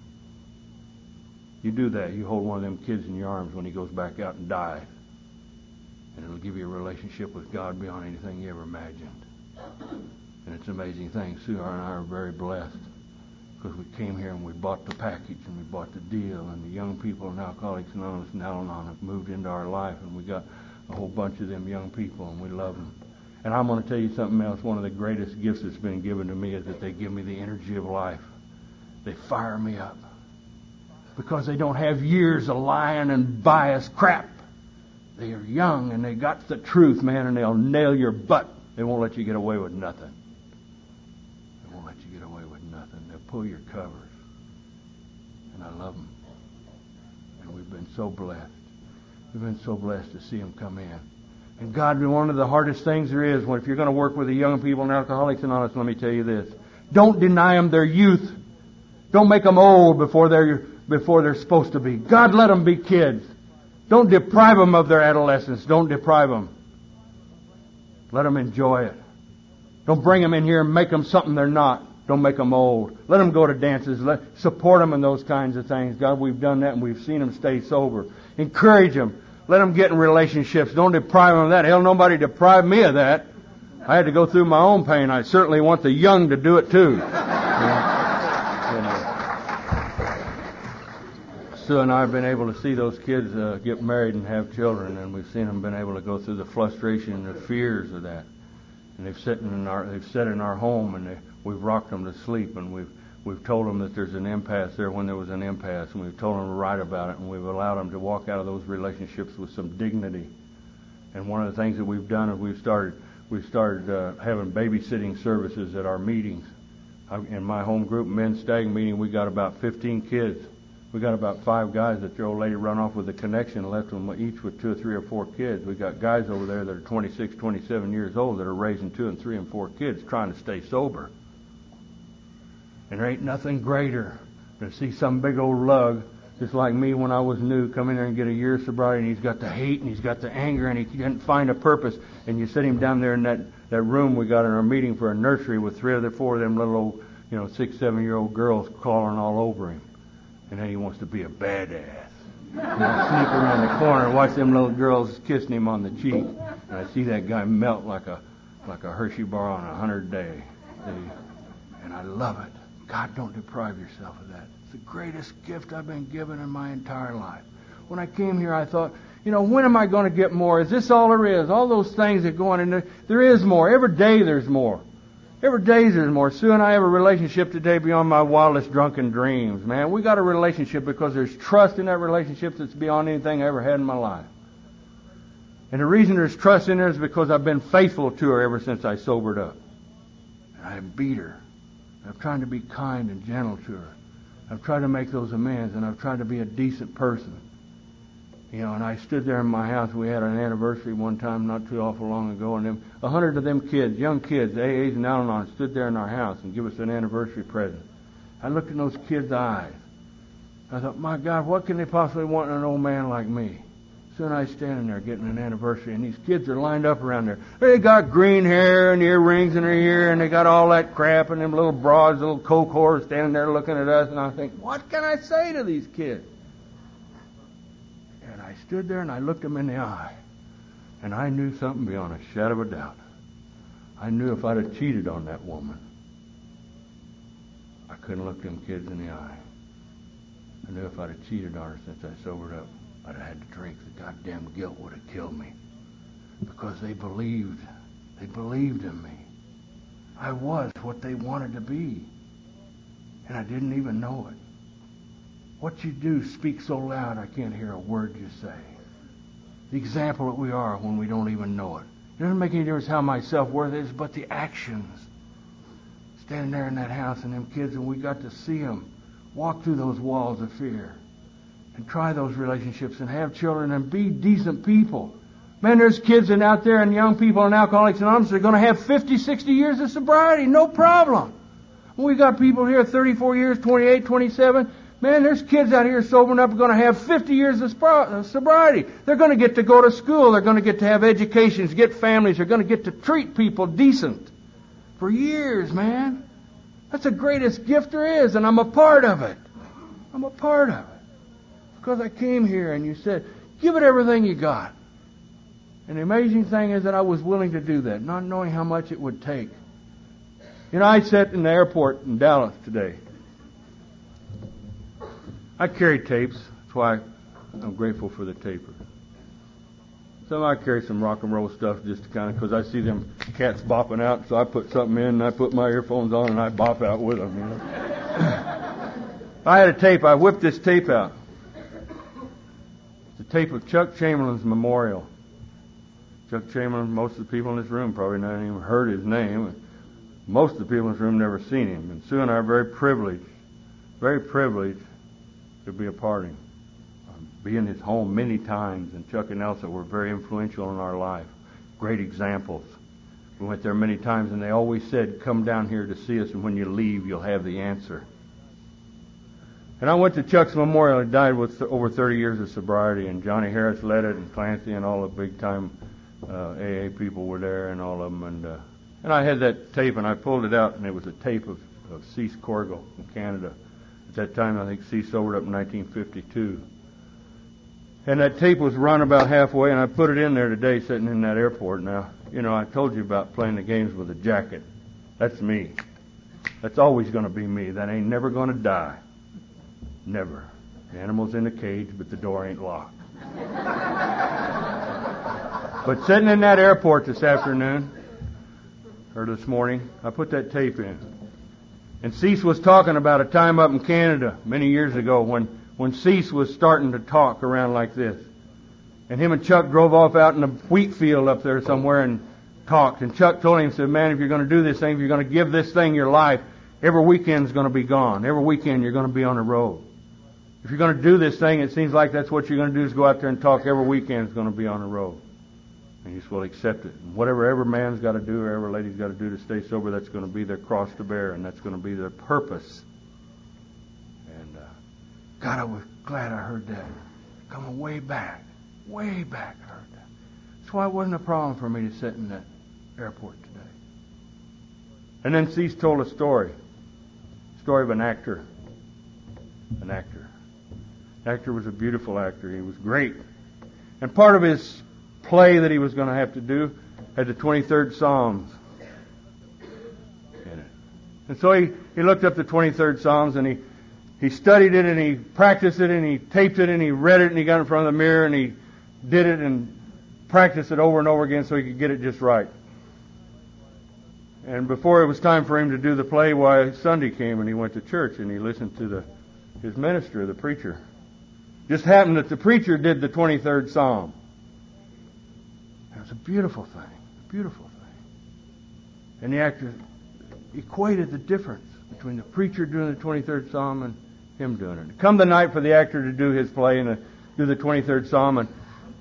You do that. You hold one of them kids in your arms when he goes back out and dies. And it'll give you a relationship with God beyond anything you ever imagined. And it's an amazing thing. Sue and I are very blessed because we came here and we bought the package and we bought the deal. And the young people in Alcoholics Anonymous and Al-Anon have moved into our life. And we got a whole bunch of them young people and we love them. And I'm going to tell you something else. One of the greatest gifts that's been given to me is that they give me the energy of life. They fire me up because they don't have years of lying and biased crap. They are young and they got the truth, man, and they'll nail your butt. They won't let you get away with nothing. They won't let you get away with nothing. They'll pull your covers. And I love them. And we've been so blessed. We've been so blessed to see them come in. And God, one of the hardest things there is, when if you're going to work with the young people in Alcoholics Anonymous, let me tell you this. Don't deny them their youth. Don't make them old before they're, before they're supposed to be. God, let them be kids. Don't deprive them of their adolescence. Don't deprive them. Let them enjoy it. Don't bring them in here and make them something they're not. Don't make them old. Let them go to dances. Let, support them in those kinds of things. God, we've done that and we've seen them stay sober. Encourage them. Let them get in relationships. Don't deprive them of that. Hell, nobody deprived me of that. I had to go through my own pain. I certainly want the young to do it too. You know? You know. Sue and I have been able to see those kids uh, get married and have children, and we've seen them been able to go through the frustration and the fears of that. And they've sat in our they've sat in our home, and they, we've rocked them to sleep, and we've we've told them that there's an impasse there when there was an impasse, and we've told them to write about it, and we've allowed them to walk out of those relationships with some dignity. And one of the things that we've done is we've started we've started uh, having babysitting services at our meetings. I, in my home group men's stag meeting, we got about fifteen kids. We got about five guys that the old lady run off with a connection and left them each with two or three or four kids. We got guys over there that are twenty-six, twenty-seven years old that are raising two and three and four kids trying to stay sober. And there ain't nothing greater than to see some big old lug, just like me when I was new, come in there and get a year's sobriety, and he's got the hate and he's got the anger and he didn't find a purpose. And you sit him down there in that, that room we got in our meeting for a nursery with three or the four of them little old, you know, six, seven year old girls crawling all over him. And then he wants to be a badass. And I sneak around the corner and watch them little girls kissing him on the cheek. And I see that guy melt like a like a Hershey bar on a hundred day. See? And I love it. God, don't deprive yourself of that. It's the greatest gift I've been given in my entire life. When I came here, I thought, you know, when am I going to get more? Is this all there is? All those things that go on in there, there is more. Every day there's more. Every day there's more. Sue and I have a relationship today beyond my wildest drunken dreams, man. We got a relationship because there's trust in that relationship that's beyond anything I ever had in my life. And the reason there's trust in there is because I've been faithful to her ever since I sobered up. And I beat her. I've tried to be kind and gentle to her. I've tried to make those amends, and I've tried to be a decent person. You know, and I stood there in my house. We had an anniversary one time not too awful long ago, and them, a hundred of them kids, young kids, A As and Al-Anon, stood there in our house and give us an anniversary present. I looked in those kids' eyes. I thought, my God, what can they possibly want in an old man like me? So and I standing there getting an anniversary, and these kids are lined up around there. They got green hair and earrings in their ear, and they got all that crap, and them little broads, little coke whores standing there looking at us, and I think, what can I say to these kids? And I stood there and I looked them in the eye. And I knew something beyond a shadow of a doubt. I knew if I'd have cheated on that woman, I couldn't look them kids in the eye. I knew if I'd have cheated on her since I sobered up, I'd have had to drink. The goddamn guilt would have killed me. Because they believed. They believed in me. I was what they wanted to be. And I didn't even know it. What you do speaks so loud I can't hear a word you say. The example that we are when we don't even know it. It doesn't make any difference how my self-worth is, but the actions. Standing there in that house and them kids, and we got to see them walk through those walls of fear and try those relationships and have children and be decent people. Man, there's kids and out there and young people in Alcoholics Anonymous that are going to have fifty, sixty years of sobriety. No problem. We got people here thirty-four years, twenty-eight, twenty-seven. Man, there's kids out here sobering up who are going to have fifty years of sobriety. They're going to get to go to school. They're going to get to have educations, get families. They're going to get to treat people decent for years, man. That's the greatest gift there is, and I'm a part of it. I'm a part of it. Because I came here and you said, give it everything you got. And the amazing thing is that I was willing to do that, not knowing how much it would take. You know, I sat in the airport in Dallas today. I carry tapes. That's why I'm grateful for the taper. So I carry some rock and roll stuff just to kind of, because I see them cats bopping out, so I put something in and I put my earphones on and I bop out with them, you know. I had a tape. I whipped this tape out. It's a tape of Chuck Chamberlain's memorial. Chuck Chamberlain, most of the people in this room probably never even heard his name. Most of the people in this room never seen him. And Sue and I are very privileged, very privileged to be a part of him. Be in his home many times, and Chuck and Elsa were very influential in our life. Great examples. We went there many times, and they always said, come down here to see us, and when you leave, you'll have the answer. And I went to Chuck's memorial. He died with over thirty years of sobriety, and Johnny Harris led it, and Clancy and all the big-time uh, A A people were there, and all of them. And uh, and I had that tape, and I pulled it out, and it was a tape of, of Cease Corrigal in Canada. At that time, I think Cease sobered up in nineteen fifty-two. And that tape was run about halfway, and I put it in there today sitting in that airport. Now, you know, I told you about playing the games with a jacket. That's me. That's always going to be me. That ain't never going to die. Never. The animal's in the cage, but the door ain't locked. But sitting in that airport this afternoon, or this morning, I put that tape in. And Cease was talking about a time up in Canada many years ago when when Cease was starting to talk around like this. And him and Chuck drove off out in the wheat field up there somewhere and talked. And Chuck told him, said, man, if you're going to do this thing, if you're going to give this thing your life, every weekend's going to be gone. Every weekend you're going to be on the road. If you're going to do this thing, it seems like that's what you're going to do is go out there and talk. Every weekend's going to be on the road. And you just will accept it. And whatever every man's got to do or every lady's got to do to stay sober, that's going to be their cross to bear, and that's going to be their purpose. God, I was glad I heard that. Coming way back, way back I heard that. That's why it wasn't a problem for me to sit in that airport today. And then Cease told a story. A story of an actor. An actor. The actor was a beautiful actor. He was great. And part of his play that he was going to have to do had the twenty-third Psalms in it. And so he, he looked up the twenty-third Psalms and he He studied it and he practiced it and he taped it and he read it and he got in front of the mirror and he did it and practiced it over and over again so he could get it just right. And before it was time for him to do the play, why, Sunday came and he went to church and he listened to the his minister, the preacher. Just happened that the preacher did the twenty-third Psalm. It was a beautiful thing, a beautiful thing. And the actor equated the difference between the preacher doing the twenty-third Psalm and him doing it. Come the night for the actor to do his play and uh, do the twenty-third Psalm, and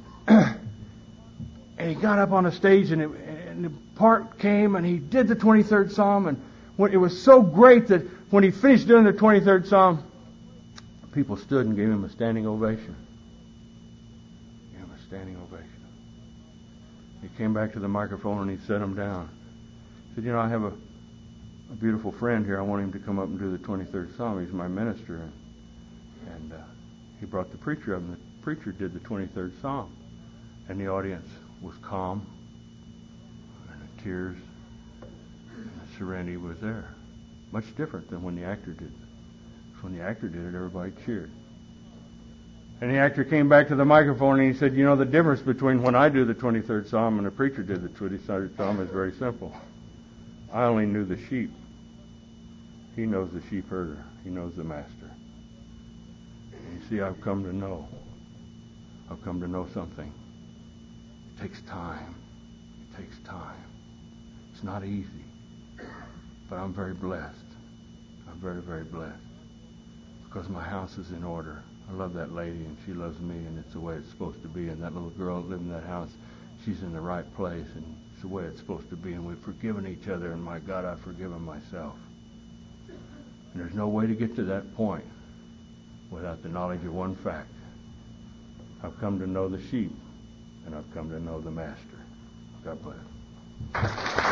and he got up on the stage, and, it, and the part came, and he did the twenty-third Psalm, and when, it was so great that when he finished doing the twenty-third Psalm, people stood and gave him a standing ovation. Gave him a standing ovation. He came back to the microphone and he set him down. He said, you know, I have a a beautiful friend here. I want him to come up and do the twenty-third Psalm. He's my minister. And, and uh, he brought the preacher up, and the preacher did the twenty-third Psalm. And the audience was calm, and the tears and the serenity was there. Much different than when the actor did it. Because when the actor did it, everybody cheered. And the actor came back to the microphone and he said, you know, the difference between when I do the twenty-third Psalm and the preacher did the twenty-third Psalm is very simple. I only knew the sheep. He knows the sheep herder. He knows the master. And you see, I've come to know. I've come to know something. It takes time. It takes time. It's not easy. But I'm very blessed. I'm very, very blessed. Because my house is in order. I love that lady, and she loves me, and it's the way it's supposed to be. And that little girl that lived in that house, she's in the right place, and it's the way it's supposed to be. And we've forgiven each other, and my God, I've forgiven myself. And there's no way to get to that point without the knowledge of one fact. I've come to know the sheep, and I've come to know the master. God bless.